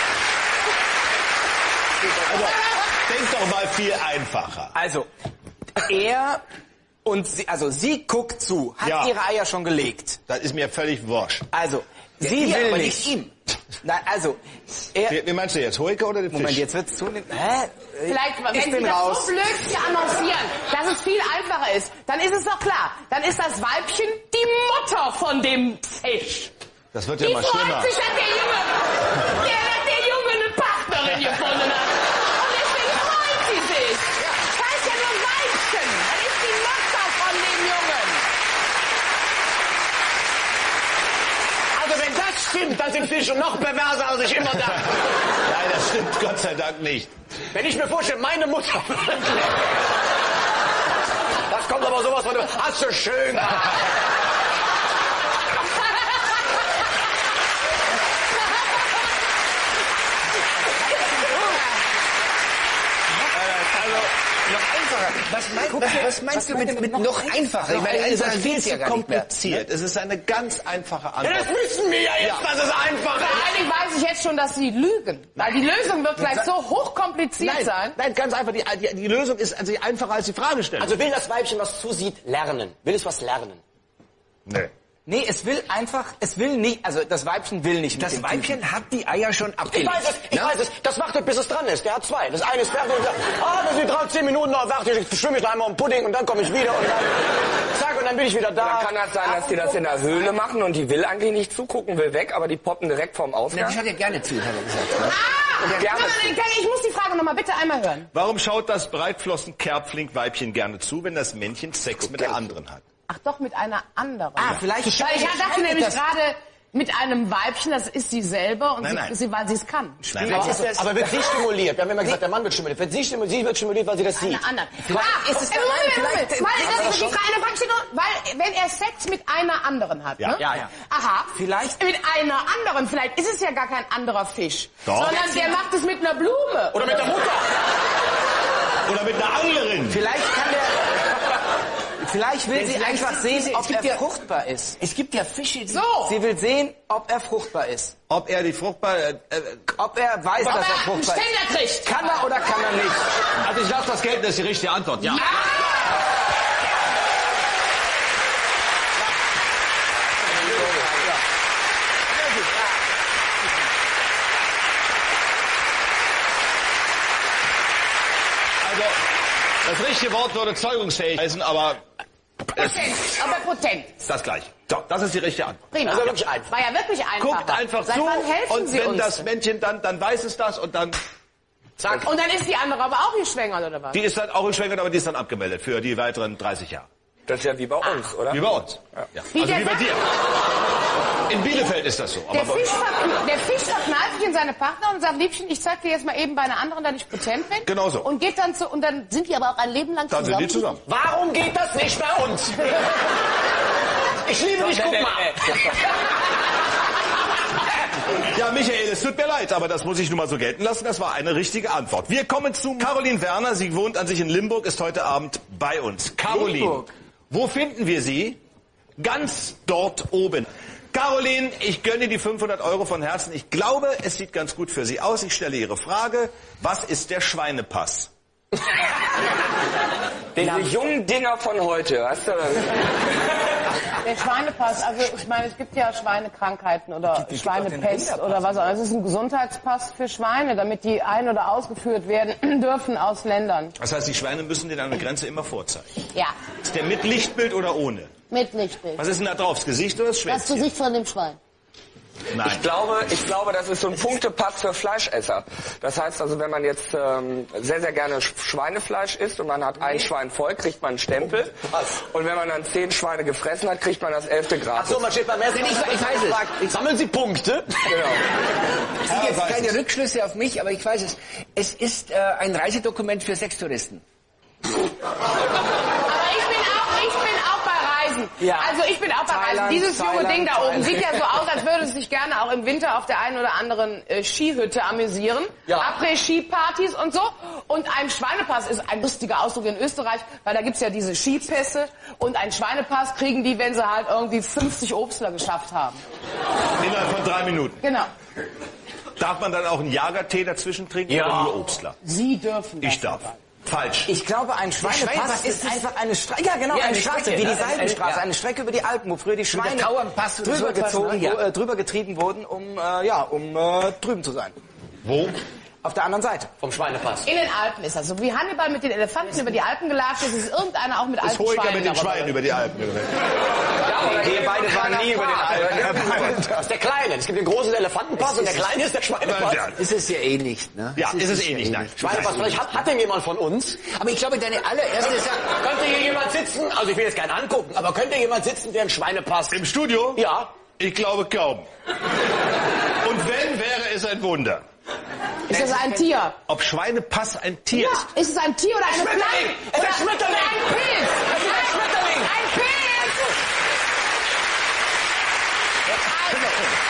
Also, denk doch mal viel einfacher. Also, er und sie, also sie guckt zu, hat Ja. ihre Eier schon gelegt. Das ist mir völlig wurscht. Also, sie ihr, will aber nicht. nicht ihm. Nein, also, er... Wie, wie meinst du jetzt, Hoike oder den Moment, Fisch? jetzt wird's zunehmend... Hä? Vielleicht, wenn ich Sie bin das raus. so blöd hier annoncieren, dass es viel einfacher ist, dann ist es doch klar. Dann ist das Weibchen die Mutter von dem Fisch. Das wird ja Die mal freut schlimmer. sich, dass der Junge, der, der Junge eine Partnerin gefunden hat. Und deswegen freut sie sich. Das heißt ja nur Weibchen. Das ist die Mutter von dem Jungen. Also wenn das stimmt, dann sind Fische noch perverser, als ich immer dachte. Nein, das stimmt Gott sei Dank nicht. Wenn ich mir vorstelle, meine Mutter... Das kommt aber sowas von... Hast du schön gemacht. Was, mein, was, was meinst du mit, mit noch einfacher? Ich meine, Es das ist viel fehlt zu ja gar nicht mehr. kompliziert. Es ist eine ganz einfache Ja, Antwort. das wissen wir ja jetzt, dass es einfach Vor ist. allen Dingen weiß ich jetzt schon, dass sie lügen. Weil die Lösung wird gleich so hochkompliziert Nein, sein. nein, ganz einfach. Die, die, die Lösung ist also einfacher als die Fragestellung. Also will das Weibchen, was zusieht, lernen? Will es was lernen? nee. Nee, es will einfach, es will nicht, also das Weibchen will nicht. mit Das dem Weibchen hat die Eier schon Ich abgelegt. weiß es, ich Ja? weiß es. Das wartet, bis es dran ist. Der hat zwei. Das eine ist fertig und sagt, ah, das sind drei, zehn Minuten noch, warte, ich schwimme ich noch einmal um Pudding und dann komme ich wieder und dann, zack, und dann bin ich wieder da. Dann kann das sein, dass die das in der Höhle machen und die will eigentlich nicht zugucken, will weg, aber die poppen direkt vorm Na, die Ausgang. schaut ja gerne zu, hat er gesagt. Ne? Ah! gerne Sag mal, ich muss die Frage noch mal bitte einmal hören. Warum schaut das Breitflossen-Kerbflink-Weibchen gerne zu, wenn das Männchen Sex mit der anderen hat? Ach doch, mit einer anderen. Ah, vielleicht Weil ich dachte nämlich gerade mit einem Weibchen, das ist sie selber und Nein, sie, nein. sie, weil sie es kann. Nein, Aber, aber wird sie stimuliert? Wir haben immer gesagt, der Mann wird stimuliert. Wird sie stimuliert? Sie wird stimuliert, weil sie das sieht. Eine andere. Vielleicht ah, ist es äh, dann- Moment, nein, Moment, vielleicht- Weil, Hat er das das ist die schon? Frage, eine Frage steht nur, weil wenn er Sex mit einer anderen hat, Ja. ne? Ja, ja. Aha. Vielleicht- Mit einer anderen, vielleicht ist es ja gar kein anderer Fisch. Doch. Sondern der macht es mit einer Blume. Oder mit der Mutter. Oder mit einer Anglerin? Vielleicht kann der, vielleicht will sie vielleicht einfach ist sehen, diese- ob es gibt er ja- fruchtbar ist. Es gibt ja Fische, die... So. Sie will sehen, ob er fruchtbar ist. Ob er die fruchtbar... Äh, äh, Ob er weiß, Ob dass er er einen fruchtbar ist. Ständer kriegt. Kann er oder kann er nicht? also ich lasse das gelten, das ist die richtige Antwort. Ja. Also, das richtige Wort würde zeugungsfähig heißen, aber es Potent, aber potent. ist das gleich. So, das ist die richtige Antwort. Prima. Also wirklich einfach. War ja wirklich einfach. Guckt einfach Seit zu wann helfen und Sie wenn uns? das Männchen dann, dann weiß es das und dann, zack. Und dann ist die andere aber auch geschwängert, oder was? Die ist dann auch geschwängert, aber die ist dann abgemeldet für die weiteren dreißig Jahre. Das ist ja wie bei uns, oder? Wie bei uns. Ja. Wie Also der wie bei sagt- dir. In Bielefeld ist das so. Der Aber Fisch, ver der Fisch verknallt sich in seine Partner und sagt, Liebchen, ich zeig dir jetzt mal eben bei einer anderen, dass ich potent bin. Genau so. Und geht dann zu, und dann Sind die aber auch ein Leben lang dann zusammen? sind die zusammen. Warum geht das nicht bei uns? Ich liebe dich, guck mal. Ja, Michael, es tut mir leid, aber das muss ich nun mal so gelten lassen. Das war eine richtige Antwort. Wir kommen zu Caroline Werner. Sie wohnt an sich in Limburg, ist heute Abend bei uns. Caroline, Limburg. wo finden wir Sie? Ganz dort oben. Caroline, ich gönne die fünfhundert Euro von Herzen. Ich glaube, es sieht ganz gut für Sie aus. Ich stelle Ihre Frage. Was ist der Schweinepass? Diese jungen Dinger von heute, weißt du? Der Schweinepass, also ich meine, es gibt ja Schweinekrankheiten oder Schweinepest oder was auch immer. Es ist ein Gesundheitspass für Schweine, damit die ein- oder ausgeführt werden dürfen aus Ländern. Das heißt, die Schweine müssen den an der Grenze immer vorzeigen. Ja, Ist der mit Lichtbild oder ohne? mit Lichtbild. Was ist denn da drauf? Das Gesicht oder das Das Schwänzchen? Gesicht von dem Schwein. Nein. Ich glaube, ich glaube, das ist so ein Punktepass für Fleischesser. Das heißt also, wenn man jetzt ähm, sehr, sehr gerne Schweinefleisch isst und man hat ein Schwein voll, kriegt man einen Stempel. Und wenn man dann zehn Schweine gefressen hat, kriegt man das elfte gratis. Ach so, man steht beim ersten Ich, ich weiß es. Sammeln Sie Punkte? Genau. Ich ziehe jetzt keine Rückschlüsse auf mich, aber ich weiß es. Es ist äh, ein Reisedokument für Sextouristen. Aber ich bin auch, ich bin auch bei Reisen. Ja. Also ich bin auch bei Thailand, Reisen. Dieses junge Thailand, Ding da oben Thailand. sieht ja so aus, als würde es sich gerne auch im Winter auf der einen oder anderen äh, Skihütte amüsieren. Ja. Après-Ski-Partys und so. Und ein Schweinepass ist ein lustiger Ausdruck in Österreich, weil da gibt's ja diese Skipässe. Und ein Schweinepass kriegen die, wenn sie halt irgendwie fünfzig Obstler geschafft haben. Innerhalb von drei Minuten. Genau. Darf man dann auch einen Jagertee dazwischen trinken Ja. oder nur Obstler? Sie dürfen das. Ich darf. Falsch. Ich glaube, ein Schweinepass Schweinepass ist ist einfach eine Strecke. Ja, genau, Ja, eine eine Straße, Strecke, wie die ja. Seidenstraße, Ja. eine Strecke über die Alpen, wo früher die Schweine Tauernpass oder drüber so etwas, gezogen, ne? Ja. wo, äh, drüber getrieben wurden, um äh, ja, um äh, drüben zu sein. Wo? Auf der anderen Seite. Vom Schweinepass. In den Alpen ist das so. Wie Hannibal mit den Elefanten über die Alpen gelatscht ist, ist irgendeiner auch mit Ist alten Hoeker Schweinen mit den darüber. Schweinen über die Alpen. Aber wir beide waren nie über den Alpen. Das ist der Kleine. Es gibt den großen Elefantenpass und der Kleine ist der Schweinepass. Ja, Ist es ja eh nicht, ne? ja, ist es eh ja nicht, nein. Schweinepass, vielleicht hat, hat den jemand von uns? Aber ich glaube, deine allererste Sache... Könnte hier jemand sitzen? Also ich will jetzt keinen angucken, aber könnte jemand sitzen, der einen Schweinepass... Im Studio? Ja. Ich glaube kaum. Und wenn, wäre es ein Wunder. Ist das ein Tier? Ob Schweinepass ein Tier Ja, ist? ist es ein Tier oder eine Schmetterling! Pflanze? Es ist Oder ein Schmetterling! Ein Pilz! Es ist ein Schmetterling! Ein Pilz! Also,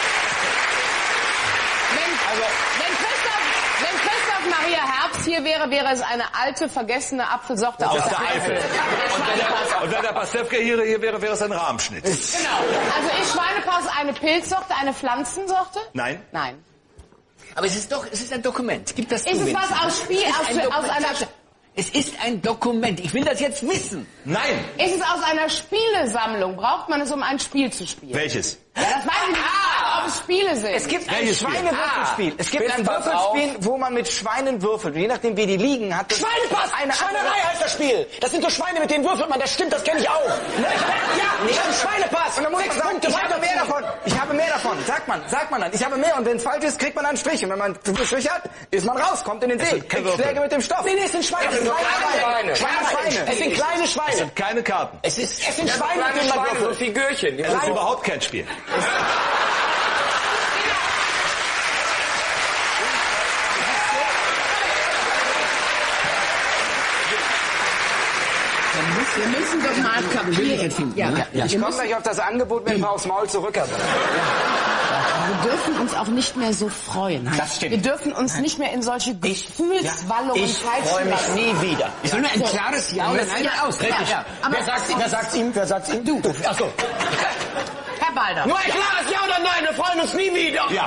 wenn, Also- wenn, Christoph, wenn Christoph Maria Herbst hier wäre, wäre es eine alte, vergessene Apfelsorte aus, Aus der Eifel. Der Schweinepass. Und wenn der Pastewka hier, hier wäre, wäre es ein Rahmschnitt. Genau. Also ist Schweinepass eine Pilzsorte, eine Pflanzensorte? Nein? Nein. Aber es ist doch, es ist ein Dokument. Gib das Ist zu, es was Vincent. aus Spiel, Es ist aus, ein aus Dokument. einer... Es ist ein Dokument. Ich will das jetzt wissen. Nein! Ist es aus einer Spielesammlung? Braucht man es, um ein Spiel zu spielen? Welches? Ja, das weiß ich nicht, ob es Spiele sind. Es gibt ein Welches Spiel? Schweinewürfelspiel. Es gibt ein Pass Würfelspiel, wo man mit Schweinen würfelt. Und je nachdem, wie die liegen, hat das Schweinepass! eine Schweinerei heißt das Spiel. Das sind so Schweine, mit denen würfelt man. Das stimmt, das kenne ich auch. Ja, nicht ein Schweinepass. Und dann muss Sechs man sagen, Punkte ich habe mehr weiterziehen. davon. Ich habe mehr davon. Sagt man, sagt man dann. Ich habe mehr. Und wenn es falsch ist, kriegt man einen Strich. Und wenn man einen Strich hat, ist man raus, kommt in den See. sind keine Kriegt Würfel. Schläge mit dem Stoff. Nee, nee, es sind Schweine. Es sind kleine Schweine. Schweine. Schweine. Es sind kleine Schweine. Keine Karten. Es, ist, es sind Ja, Schweine, mit kleine denen man Schweine, so würfelt. Figürchen. Die Es ist sind überhaupt kein Spiel. Wir müssen doch mal kapieren. Ja, ja. Ich komme gleich auf das Angebot mit dem aufs Maul zurück. Aber. Wir dürfen uns auch nicht mehr so freuen. Das stimmt. Wir dürfen uns nicht mehr in solche Gefühlswallungen Ich freue peitschen mich lassen. nie wieder. Ich will nur ein klares Ja oder Nein aus. Richtig. Ja. Aber Wer sagt's ihm? Wer sagt's ihm? Wer sagt's ihm? Du. Ach so. Herr Balder. Nur ein klares Ja oder Nein. Wir freuen uns nie wieder. Ja.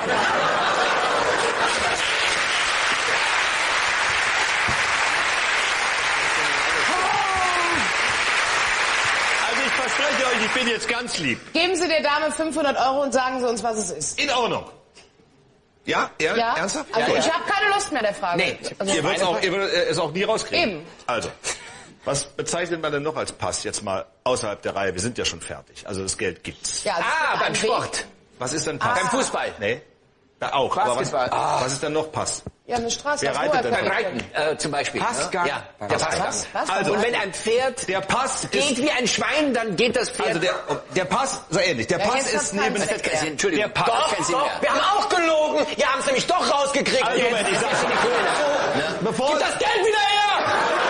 Also ich verspreche euch, ich bin jetzt ganz lieb. Geben Sie der Dame fünfhundert Euro und sagen Sie uns, was es ist. In Ordnung. Ja? Er, Ja? Ernsthaft? Also Gut. ich habe keine Lust mehr der Frage. Nee. Also, Ihr würdet auch, ihr würdet es auch nie rauskriegen. Eben. Also, was bezeichnet man denn noch als Pass? Jetzt mal außerhalb der Reihe. Wir sind ja schon fertig. Also das Geld gibt's. ja, also Ah, ein beim Weg. Sport. Was ist denn Pass? Beim Fußball. Nee. Da auch. Aber was, Basketball. ah, was ist denn noch Pass? Ja, eine Straße. Wer aus reitet denn Ruhrpott. Beim Reiten äh, zum Beispiel. Passgang. Ne? Ja, der Passgang. Was? Was? Also, Und wenn ein Pferd Der Pass geht ist, wie ein Schwein, dann geht das Pferd... also der, der Pass, so ähnlich. Der Ja, Pass jetzt ist hat's neben, keinen Das hat keinen Sinn. Entschuldigung. Der Pass- Das hat Doch, keinen Sinn doch. mehr. Wir haben auch gelogen. Ihr habt es nämlich doch rausgekriegt. Also, jetzt. Moment, ich sag's dir. Bevor, Gib das Geld wieder her!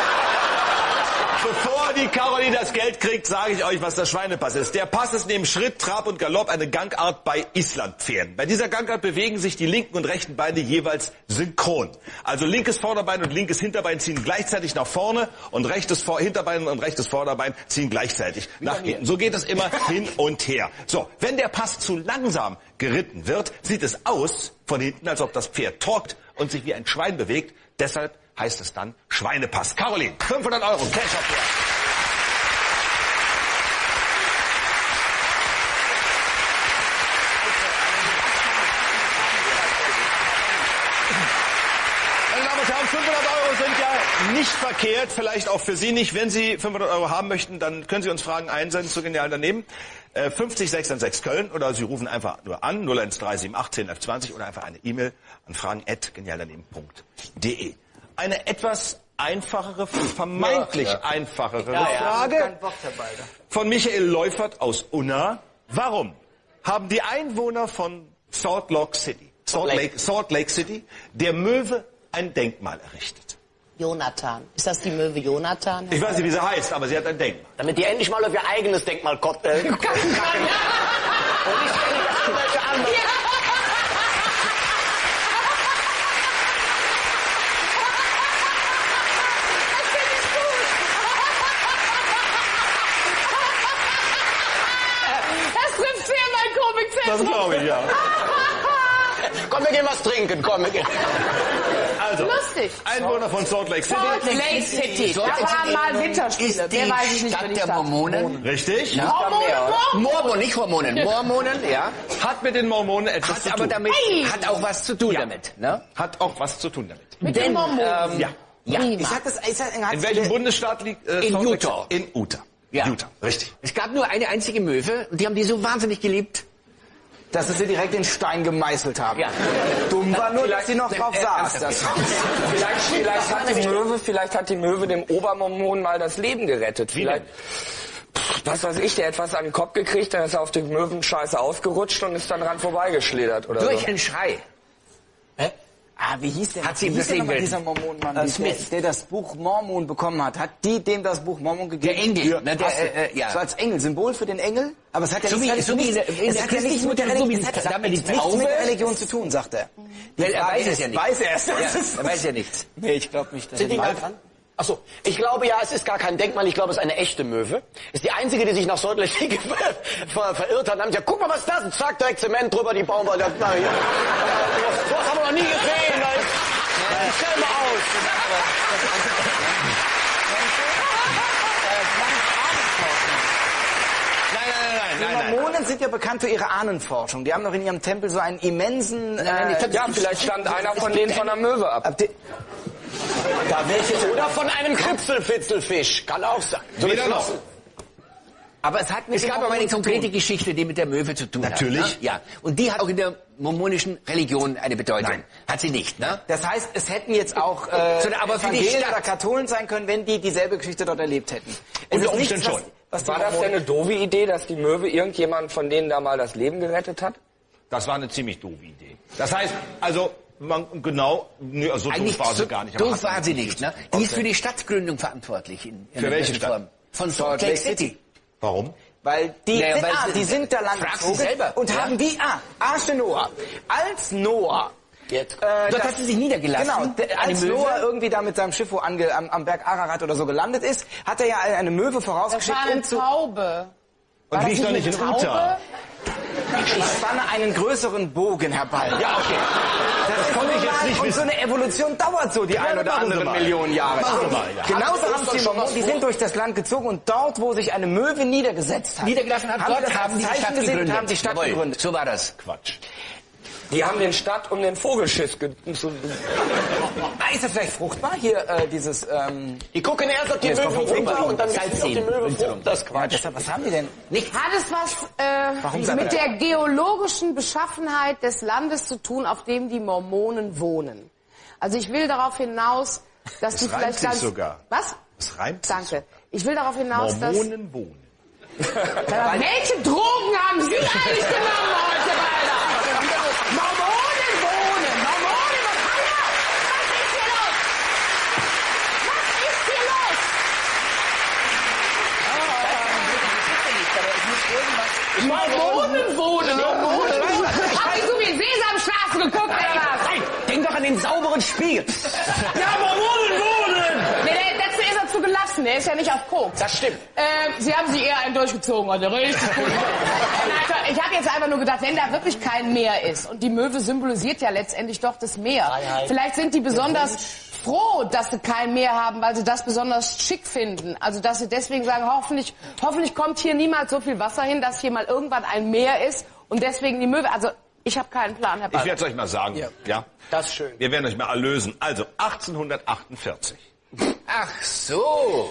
bevor die Caroline das Geld kriegt, sage ich euch, was der Schweinepass ist. Der Pass ist neben Schritt, Trab und Galopp eine Gangart bei Islandpferden. Bei dieser Gangart bewegen sich die linken und rechten Beine jeweils synchron. Also linkes Vorderbein und linkes Hinterbein ziehen gleichzeitig nach vorne und rechtes Vor- Hinterbein und rechtes Vorderbein ziehen gleichzeitig nach hinten. So geht es immer hin und her. So, wenn der Pass zu langsam geritten wird, sieht es aus von hinten, als ob das Pferd torkt und sich wie ein Schwein bewegt. Deshalb heißt es dann Schweinepass. Caroline, fünfhundert Euro, Cash auf der. Meine Damen und Herren, fünfhundert Euro sind ja nicht verkehrt, vielleicht auch für Sie nicht. Wenn Sie fünfhundert Euro haben möchten, dann können Sie uns Fragen einsenden zu Genial daneben. Äh, fünfzig sechshundertsechs Köln oder Sie rufen einfach nur an, null eins drei sieben acht zehn elf zwanzig oder einfach eine E-Mail an fragen at genialdaneben punkt de. Eine etwas einfachere, vermeintlich ja, einfachere ja, Frage ja, von Michael Leufert aus Unna. Warum haben die Einwohner von Salt Lake City, Salt Lake, Salt Lake City der Möwe ein Denkmal errichtet? Jonathan. Ist das die Möwe Jonathan? Ich weiß nicht, wie sie heißt, aber sie hat ein Denkmal. Damit die endlich mal auf ihr eigenes Denkmal kommt. Äh, und nicht irgendwelche andere. Ja. Das trifft sehr mein Komikzentrum. Das glaube ich, ja. Komm, wir gehen was trinken, komm, wir gehen. Also, lustig. Einwohner von Salt Lake City. Salt Lake City. Da waren mal Winterspiele. Mehr weiß ich nicht, Stadt wenn ich der sag. Mormonen. Richtig. Ja. Mormonen, Mormonen, nicht Hormonen. Mormonen, ja. Hat mit den Mormonen etwas Hat zu aber tun. damit, Hey. hat auch was zu tun Ja. damit, ne? Hat auch was zu tun damit. Mit den Mormonen. ähm, Ja. Ja. Ich sag das, ich sag, In welchem Bundesstaat liegt äh, In Salt Lake Utah. City? In Utah. Ja. Utah, richtig. Es gab nur eine einzige Möwe und die haben die so wahnsinnig geliebt. dass sie sie direkt in Stein gemeißelt haben. Ja. Dumm war nur, dass Vielleicht- sie noch drauf äh, saß. Das Vielleicht, vielleicht, hat die Möwe, vielleicht hat die Möwe dem Obermormon mal das Leben gerettet. Vielleicht, pff, was weiß ich, der hat was an den Kopf gekriegt, dann ist er auf die Möwenscheiße ausgerutscht und ist dann dran vorbeigeschlittert oder Durch so. einen Schrei. Ah, wie hieß der? Hat sie wie ihm hieß das der Leben nochmal, gerettet? dieser Mormonmann, Äh, der, Smith. der das Buch Mormon bekommen hat? Hat die dem das Buch Mormon gegeben? Der Engel, Ja. ne, der, Hast du- äh, äh, ja. So als Engel, Symbol für den Engel? Aber es hat ja So wie- nichts, so wie in nichts, der- in es der hat ja nichts Christen- mit der so wie Religion, die- es hat sagen wir, die nichts mit Taube- der Religion zu tun, sagt er. Die Weil er Frage weiß es ist, ja nicht. Weiß er es? Ja, er weiß ja nichts. Nee, ich glaube nicht. Dass Sind die er mal dran? Achso, ich glaube ja, es ist gar kein Denkmal, ich glaube, es ist eine echte Möwe. Ist die einzige, die sich nach Salt Lake City ver verirrt hat. Dann haben sie gesagt, guck mal, was ist das? Und zack, direkt Zement drüber, die Baumwolle. Das, na, ja. So was haben wir noch nie gesehen. Das, das, stell mal aus. Nein, nein, nein, Die nein, nein. Mormonen sind ja bekannt für ihre Ahnenforschung. Die haben doch in ihrem Tempel so einen immensen... Nein, ich glaub, Ja, vielleicht stand einer von denen von der Möwe ab. Habt ihr- Da welches oder von einem Kritzelfitzelfisch. Kann auch sein. So Weder mit noch. Flossen. Aber es hat mit Es den gab aber eine Mormonen zu konkrete tun. Geschichte, die mit der Möwe zu tun Natürlich. hat. Ne? Ja. Und die hat auch in der mormonischen Religion eine Bedeutung. Nein. Hat sie nicht, ne? Das heißt, es hätten jetzt auch äh, Sondern aber für die Evangelien Stadt. oder Katholen sein können, wenn die dieselbe Geschichte dort erlebt hätten. Es Unter ist nichts, Umständen was- schon. Was die War das denn Mormonen- eine doofe Idee, dass die Möwe irgendjemand von denen da mal das Leben gerettet hat? Das war eine ziemlich doofe Idee. Das heißt, also, man, genau, nö, so Eigentlich doof war sie so gar nicht. aber doof hat war man sie nicht, ne? Die ist für die Stadtgründung verantwortlich. In, in Für welche gewissen Stadt? Form. Von Salt Lake City. Warum? Weil die, Naja, sind, weil ah, sie- die sind da lang frag sie gezogen selber, und ja. haben wie, ah, Arche Noah. Als Noah Jetzt. Äh, Dort das- hat sie sich niedergelassen. Genau, der, Eine als Möwe. Noah irgendwie da mit seinem Schiff wo ange, am, am Berg Ararat oder so gelandet ist, hat er ja eine Möwe Das vorausgeschickt, war eine um zu... Taube. Und War liegt das doch nicht in eine Utah. Taube? Ich spanne einen größeren Bogen herbei. Ja, okay. Das, konnte ich jetzt nicht Und so wissen. eine Evolution dauert so die ein oder machen Sie andere mal. Million Jahre. Machen Sie mal, ja. Genauso Habt ihr haben uns die schon was Mormonen, die vor? sind durch das Land gezogen und dort, wo sich eine Möwe niedergesetzt hat, Niedergelassen hat, haben dort die das haben als die die Zeichen Stadt gesehen und gegründet. haben die Stadt Jawohl, gegründet. so war das. Quatsch. Die haben den Stadt um den Vogelschiss ge... zu- Ah, ist das vielleicht fruchtbar hier, äh, dieses... Ähm, Die gucken erst, ob die Jetzt Möwe kommt frucht war und dann Salz wissen, ob die ziehen. Möwe Ringsherum. frucht. Das ist ja, Quatsch. deshalb, was haben die denn? Hat es was äh, sagt mit er? der geologischen Beschaffenheit des Landes zu tun, auf dem die Mormonen wohnen? Also ich will darauf hinaus, dass die reimt vielleicht sich ganz... sogar. Was? Das reimt sich Danke. Ich will darauf hinaus, Mormonen wohnen. dass... Welche Drogen haben Sie eigentlich genommen heute, Alter? Mormonen wohnen! Mormonen wohnen! Hallo! Was ist hier los? Was ist hier los? Mormonen wohnen! Mormonen wohnen! Hab ich so wie Sesamstraße geguckt, oder was? Nein, denk doch an den sauberen Spiegel. Ja, Mormonen wohnen! Nee, der, dazu ist er zu gelassen, der ist ja nicht auf Koks. Das stimmt. Ähm, Sie haben sich eher einen durchgezogen, also richtig gut. Also, ich habe jetzt einfach nur gedacht, wenn da wirklich kein Meer ist und die Möwe symbolisiert ja letztendlich doch das Meer. Freiheit. Vielleicht sind die besonders froh, dass sie kein Meer haben, weil sie das besonders schick finden. Also dass sie deswegen sagen, hoffentlich, hoffentlich kommt hier niemals so viel Wasser hin, dass hier mal irgendwann ein Meer ist und deswegen die Möwe. Also ich habe keinen Plan, Herr Ich Ball. werde es euch mal sagen. Ja. Das ist schön. Wir werden euch mal erlösen. Also achtzehnhundertachtundvierzig Ach so.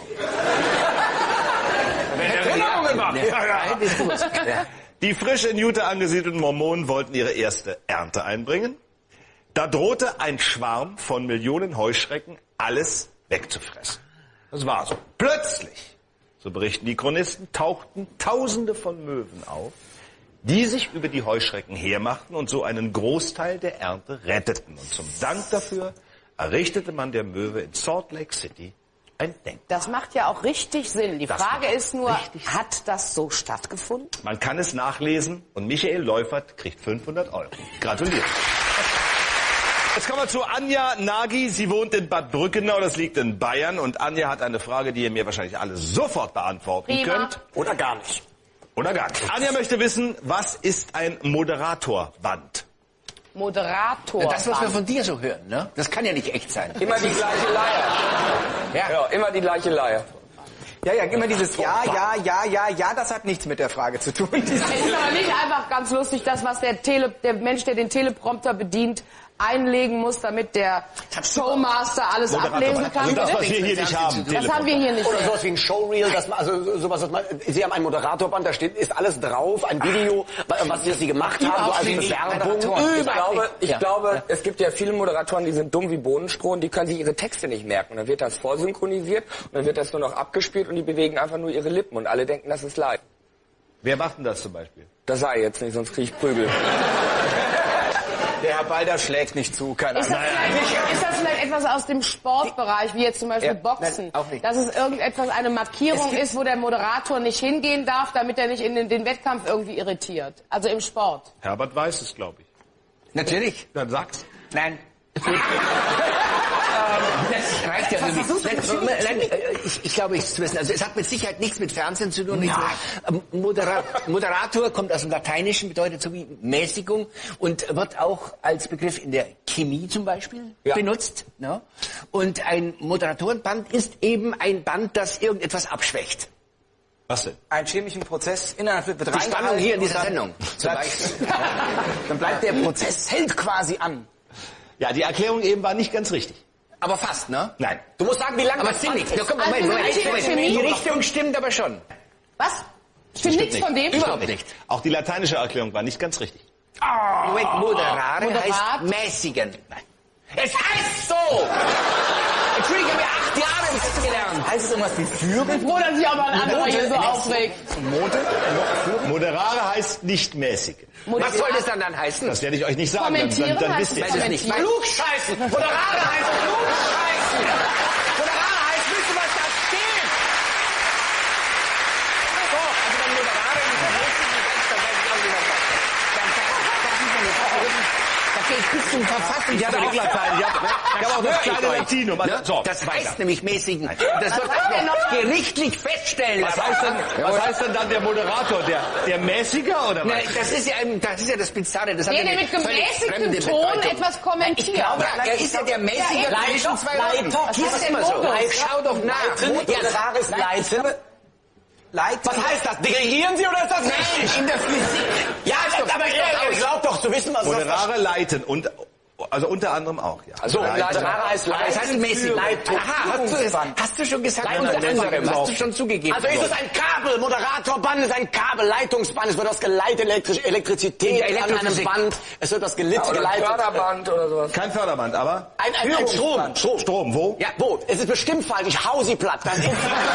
Die frisch in Utah angesiedelten Mormonen wollten ihre erste Ernte einbringen. Da drohte ein Schwarm von Millionen Heuschrecken, alles wegzufressen. Das war so. Plötzlich, so berichten die Chronisten, tauchten Tausende von Möwen auf, die sich über die Heuschrecken hermachten und so einen Großteil der Ernte retteten. Und zum Dank dafür errichtete man der Möwe in Salt Lake City ein Denkmal. Das macht ja auch richtig Sinn. Die Das Frage macht ist nur, richtig Sinn. hat das so stattgefunden? Man kann es nachlesen und Michael Leufert kriegt fünfhundert Euro. Gratuliere. Jetzt kommen wir zu Anja Nagy. Sie wohnt in Bad Brückenau, das liegt in Bayern. Und Anja hat eine Frage, die ihr mir wahrscheinlich alle sofort beantworten Prima. könnt. Oder gar nicht. Oder gar nicht. Anja möchte wissen, was ist ein Moderatorband? Moderator. Das, was wir von dir so hören, ne? Das kann ja nicht echt sein. Immer die gleiche Leier. Ja. Ja, immer die gleiche Leier. Ja, ja, immer dieses Ja, ja, ja, ja, ja, das hat nichts mit der Frage zu tun. Es ist aber nicht einfach ganz lustig, das, was der, Tele, der Mensch, der den Teleprompter bedient, einlegen muss, damit der Showmaster alles ablesen kann. Also das, was bitte? wir hier nicht haben. Das haben wir hier nicht. Oder sowas wie ein Showreel, dass man, also sowas, was man, Sie haben ein Moderatorband, da steht, ist alles drauf, ein Video, was Sie gemacht haben, so als wenig Bewerbung. Moderatoren. Ich glaube, ich Ja. glaube es gibt ja viele Moderatoren, die sind dumm wie Bohnenstroh und die können sich ihre Texte nicht merken. Und dann wird das vorsynchronisiert und dann wird das nur noch abgespielt und die bewegen einfach nur ihre Lippen und alle denken, das ist live. Wer macht denn das zum Beispiel? Das sei jetzt nicht, sonst kriege ich Prügel. Der Herr Balder schlägt nicht zu, keine Ist Ahnung. das, vielleicht, ist das vielleicht etwas aus dem Sportbereich, wie jetzt zum Beispiel Ja, Boxen? nein, auch nicht. Dass es irgendetwas, eine Markierung Es gibt- ist, wo der Moderator nicht hingehen darf, damit er nicht in den, den Wettkampf irgendwie irritiert. Also im Sport. Herbert weiß es, glaube ich. Natürlich. Dann sag's. Nein. Das reicht ja irgendwie. Nein, nein, äh, ich, ich glaube, ich zu wissen. Also es hat mit Sicherheit nichts mit Fernsehen zu tun. Nichts mit, ähm, Modera Moderator kommt aus dem Lateinischen, bedeutet so wie Mäßigung und wird auch als Begriff in der Chemie zum Beispiel Ja. benutzt. Ne? Und ein Moderatorenband ist eben ein Band, das irgendetwas abschwächt. Was denn? Einen chemischen Prozess innerhalb wird Die Spannung hier in dieser und Sendung zum dann, Beispiel. dann bleibt der Prozess, hält quasi an. Ja, die Erklärung eben war nicht ganz richtig. Aber fast, ne? Nein. Du musst sagen, wie lange Aber das ziemlich. Band Ja, ist. komm, Moment, Also Moment, die Moment. Chemie- Die Richtung stimmt aber schon. Was? Stimmt nichts nicht. von dem? Überhaupt nicht. Auch die lateinische Erklärung war nicht ganz richtig. Moment, moderare Moderat? heißt mäßigen. Nein. Es heißt so! Entschuldigung, ich habe ja acht Jahre das gelernt. Heißt es irgendwas wie führen? Froh, dass sich aber ein anderer hier so aufregt. Moderare heißt nicht mäßig. Was soll das dann dann heißen? Das werde ich euch nicht sagen. Dann, dann, Kommentieren dann heißt wisst ihr es es. weiß es nicht. kommentieren. Klugscheißen! Moderare heißt Klugscheißen! Moderare heißt, wisst ihr, was da steht? So, also wenn Moderare nicht mäßig ist, dann weiß ich auch nicht, was das ist. Dann, dann, das ist ja nicht. Da gehe ich bis zum Verfassen. Ich hatte auch Latein. Ich habe ich habe auch das kleine Latinum. Also, so, Das weiter. heißt nämlich mäßigen. Das wird auch noch gerichtlich feststellen Was lassen. heißt, denn, was heißt denn dann der Moderator? Der, der Mäßiger oder Na, was? das ist ja, ein- das ist ja das Bizarre. Das hat Der, ja der eine mit völlig gemäßigtem fremde Ton Bedeutung. etwas kommentiert. Ich glaube, er ist ja der Mäßiger Ja, zwischen zwei Leiter, Leuten. Leiter. Was Was ist ist immer denn so? Modus? Schau doch nach. Moderare ist Leiten. Leiten. Was heißt das? Dirigieren Sie oder ist das nicht? In der Physik. Ja, aber ihr, ihr glaubt doch zu wissen, was das Moderare leiten und also unter anderem auch, ja. So, Moderare heißt Aber es heißt Leiten. mäßig. Leitung. Aha, hast du, es, hast du schon gesagt, Nein, unter nein, nein, anderem. nein, Hast du schon zugegeben. Also ist es ein Kabel, Moderatorband ist ein Kabel, Leitungsband, es wird das geleitet, Elektri In Elektrizität der an einem Elektrophysik. Band, es wird das gelit, Oder ein geleitet. Förderband oder sowas. Kein Förderband, aber Ein, ein, ein Strom, Strom. Strom, wo? Ja, wo? Es ist bestimmt falsch, ich hau sie platt. Dann in,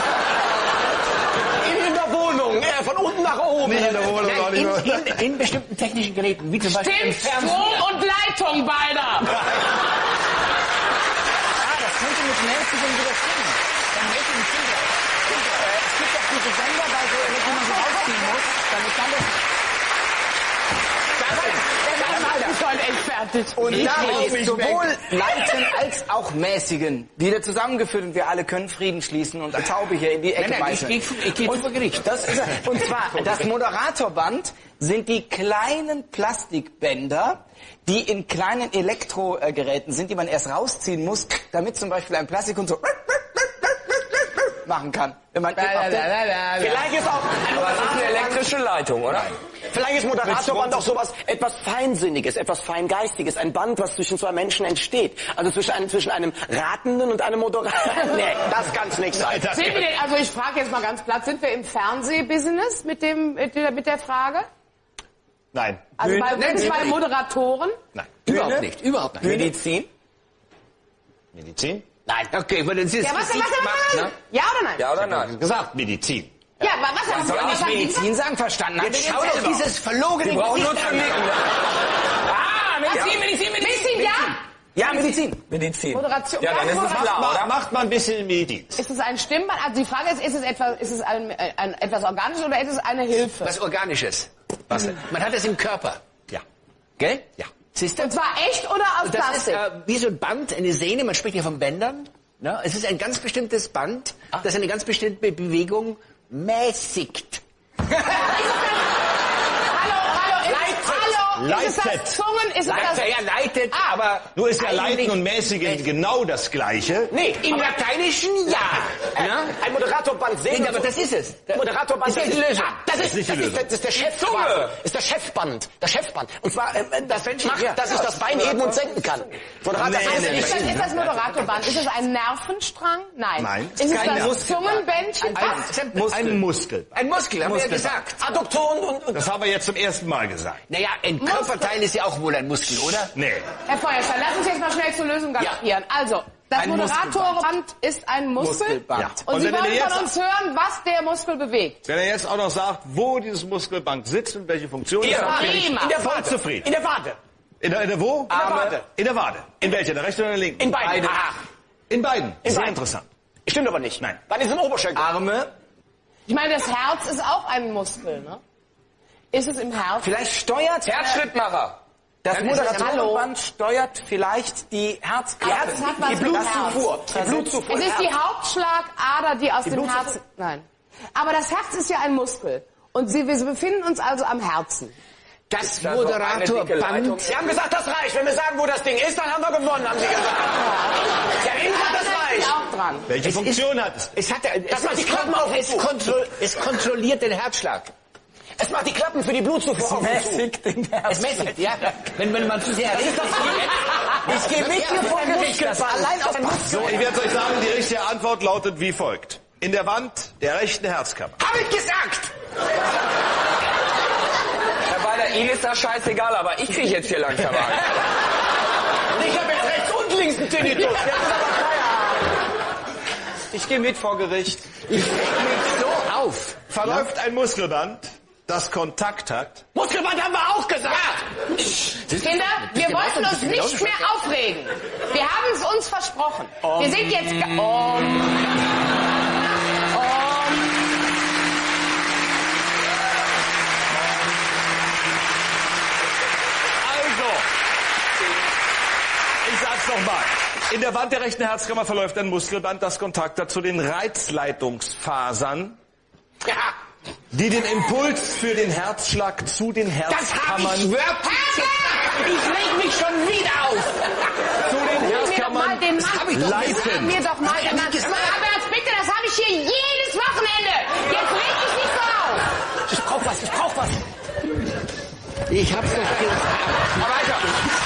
in der Wohnung, äh, von unten nach oben. Nicht in der Wohnung, auch nicht Nein, mehr. in, in, in bestimmten technischen Geräten, wie zum Beispiel im Stimmt, Fernseher. Strom und Leitung beider. Ah, das könnte mit mäßigen wieder stimmen. Dann mäßigen stimmt ja. Stimmt ja. Äh, Es gibt auch diese Sender, bei so, die man so rausziehen muss, damit dann das... Ich bin heute echt fertig. Und Ich da will ist nicht sowohl Leiten als auch Mäßigen wieder zusammengeführt und wir alle können Frieden schließen und eine Taube hier in die Ecke Nein, nein, ich, beißen. ich, ich gehe vor Gericht. Das ist er. Und zwar, das Moderatorband sind die kleinen Plastikbänder, die in kleinen Elektrogeräten sind, die man erst rausziehen muss, damit zum Beispiel ein Plastikhund so machen kann. Wenn man Vielleicht ist auch Aber es ist eine elektrische Leitung, oder? Vielleicht ist Moderatorband auch sowas etwas Feinsinniges, etwas Feingeistiges, ein Band, was zwischen zwei Menschen entsteht. Also zwischen einem, zwischen einem Ratenden und einem Moderator. Nee, das kann's nicht sein. Sind wir denn, also ich frage jetzt mal ganz platt, sind wir im Fernsehbusiness mit dem mit der, mit der Frage? Nein. Also Bühne? bei, Nein, zwei nicht. Moderatoren? Nein. Überhaupt nicht, überhaupt nicht. Medizin? Medizin? Nein. Okay, weil das ist Ja, was, was, Gesicht was, macht, was, ne? was? Ja oder nein? Ja oder nein? Gesagt, Medizin. Ja, aber was haben Sie Soll was nicht haben Sie Medizin sagen, verstanden? Jetzt schau doch dieses verlogene Wir brauchen nur Gesicht zu an. nicken. Ah, Medizin, Medizin, Medizin. Medizin, ja? Ja, Medizin. Medizin. Moderation. Ja, dann ist es Moderation. klar, Macht, oder? macht mal ein bisschen Mediendienst. Ist es ein Stimmband? Also die Frage ist, ist es etwas, ist es ein, ein, etwas Organisches oder ist es eine Hilfe? Was Organisches. Was denn? Man hat es im Körper. Ja. Gell? Ja. Siehst du? Und zwar echt oder aus Das ist Plastik? äh, wie so ein Band, eine Sehne, man spricht ja von Bändern. Ne? Es ist ein ganz bestimmtes Band, das eine ganz bestimmte Bewegung mäßigt. Hallo, hallo, ist, hallo, ist es Leitet. das Zungen, ist es das... Leitet, ja, leitet, Ah. aber... Nur ist ja eigentlich- Leiten und Mäßigen genau das Gleiche. Nee, Im Lateinischen ja. ja? ein Moderatorband sehen. Nee, aber das ist es. Da- Moderator-Band, ist ja das die Lösung. Das ist, ist nicht die das ist, Lösung. das ist der Chef. Zunge. Ist der Chefband. Das Chefband. Und zwar, äh, das Mensch, macht, ja. dass ich das Bein heben und senken kann. Moderator, Nee, das heißt, nee, ich- Ist das, ist das Moderatorband? Ist es ein Nervenstrang? Nein. Nein. Ist es Kein das Nervenstrang. Zungenbändchen? Was? Ein Muskel. Ein Muskel, haben wir ja gesagt. Adduktoren und, und Das haben wir jetzt zum ersten Mal gesagt. Naja, ein Körperteil ist ja auch wohl ein Muskel, oder? Nee. Herr Feuerstein, lass uns jetzt mal schnell zur Lösung galoppieren. Also, das Ein Moderatorband ist ein Muskel. Muskelband. Ja. Und, Und Sie wenn er wollen jetzt- von uns hören, was der Muskel bewegt. Wenn er jetzt auch noch sagt, wo dieses Muskelband sitzt und welche Funktion es Hier. hat, bin ich Prima. in der voll Wade. zufrieden. In der Wade. In der, in der wo? In der Wade. In der Wade. In welcher? In der rechten oder in der linken? In beiden. Ah, In beiden. In Sehr beiden. interessant. stimmt aber nicht. Nein. Dann ist es im Oberschenkel. Arme. Ich meine, das Herz ist auch ein Muskel, ne? Ist es im Herz? Vielleicht steuert Herzschrittmacher. das Dann ist es- Moderatorband steuert vielleicht die Herzklappe. Herz hat was Die mit Blutzufuhr. Herz. Die Blutzufuhr. Es ist die Hauptschlagader, die aus dem Blutzufuhr- Herzen... Nein. Aber das Herz ist ja ein Muskel. Und Sie, wir befinden uns also am Herzen. Das da so eine dicke Leitung? Moderatorband. Sie haben gesagt, das reicht. Wenn wir sagen, wo das Ding ist, dann haben wir gewonnen, haben Sie gesagt. Sie haben eben gesagt, das Da sind reicht. Sie auch dran. Welche Es Funktion ist- hat es? Es, hat, es, Das macht die es, Klappen auf und es, zu. kontro es kontrolliert den Herzschlag. Es macht die Klappen für die Blutzufuhr auf und zu. Mäßigt den Es Herz. mäßigt, ja. Wenn, wenn man zu sehr Das ist das Ich gehe mit dir vor Gericht. Das allein auf den So, ich werde euch sagen, die richtige Antwort lautet wie folgt. In der Wand der rechten Herzkammer. Hab ich gesagt! Herr Walter, Ihnen ist das scheißegal, aber ich kriege jetzt hier langsam Angst. Ich habe jetzt rechts und links einen Tinnitus. Jetzt ist aber Feierabend. Ich gehe mit vor Gericht. Ich reg mich so auf. Verläuft ein Muskelband, das Kontakt hat. Muskelband haben wir auch gesagt. Kinder, wir wollten uns nicht mehr aufregen. Wir haben es uns versprochen. Wir sind jetzt... ga- Um, Also, ich sag's nochmal. In der Wand der rechten Herzkammer verläuft ein Muskelband, das Kontakt hat zu den Reizleitungsfasern, die den Impuls für den Herzschlag zu den Das hab Herzkammern, ich wörtlich gesagt. Ich reg mich schon wieder auf. zu den mir doch mal Herzkammern den Mann. Sag leiten. mir doch mal den Mann. Aber jetzt bitte, das habe ich hier jedes Wochenende. Jetzt reg ich nicht so auf. Ich brauch was, ich brauch was. Ich hab's doch gesagt. Aber weiter.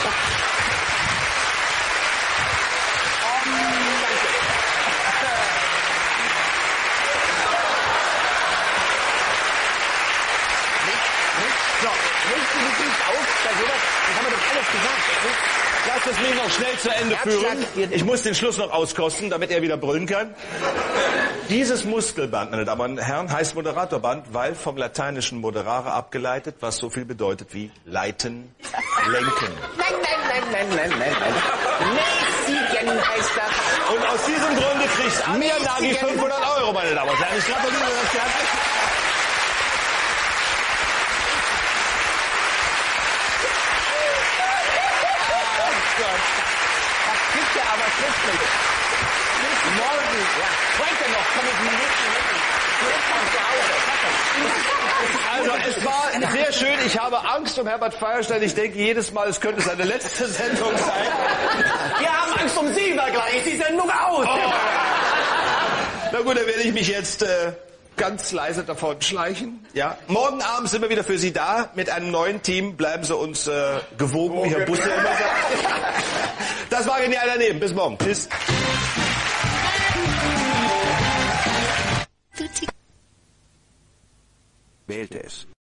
So, Regst du dich nicht auf bei sowas? Das haben wir doch alles gesagt. lasst es mich noch schnell zu Ende führen. Ich muss den Schluss noch auskosten, damit er wieder brüllen kann. Dieses Muskelband, meine Damen und Herren, heißt Moderatorband, weil vom lateinischen moderare abgeleitet, was so viel bedeutet wie leiten, lenken. Nein, nein, nein, nein, nein, nein, nein. Mäßigen heißt das. Und aus diesem Grunde kriegt Amir Nagy fünfhundert Euro, meine Damen und Herren. Ich gratuliere das Ganze. Kriegt er aber schriftlich. Morgen, ja, heute noch, komm ich mit. Also es war sehr schön. Ich habe Angst um Herbert Feuerstein. Ich denke jedes Mal, es könnte seine letzte Sendung sein. Wir haben Angst um Sie, war gleich. Die Sendung aus. Na gut, dann werde ich mich jetzt äh, ganz leise davon schleichen. Ja. Morgen Abend sind wir wieder für Sie da mit einem neuen Team. Bleiben Sie uns äh, gewogen, wie Herr Busse immer sagt. Das war Genial daneben. Bis morgen. Tschüss. Wählte es.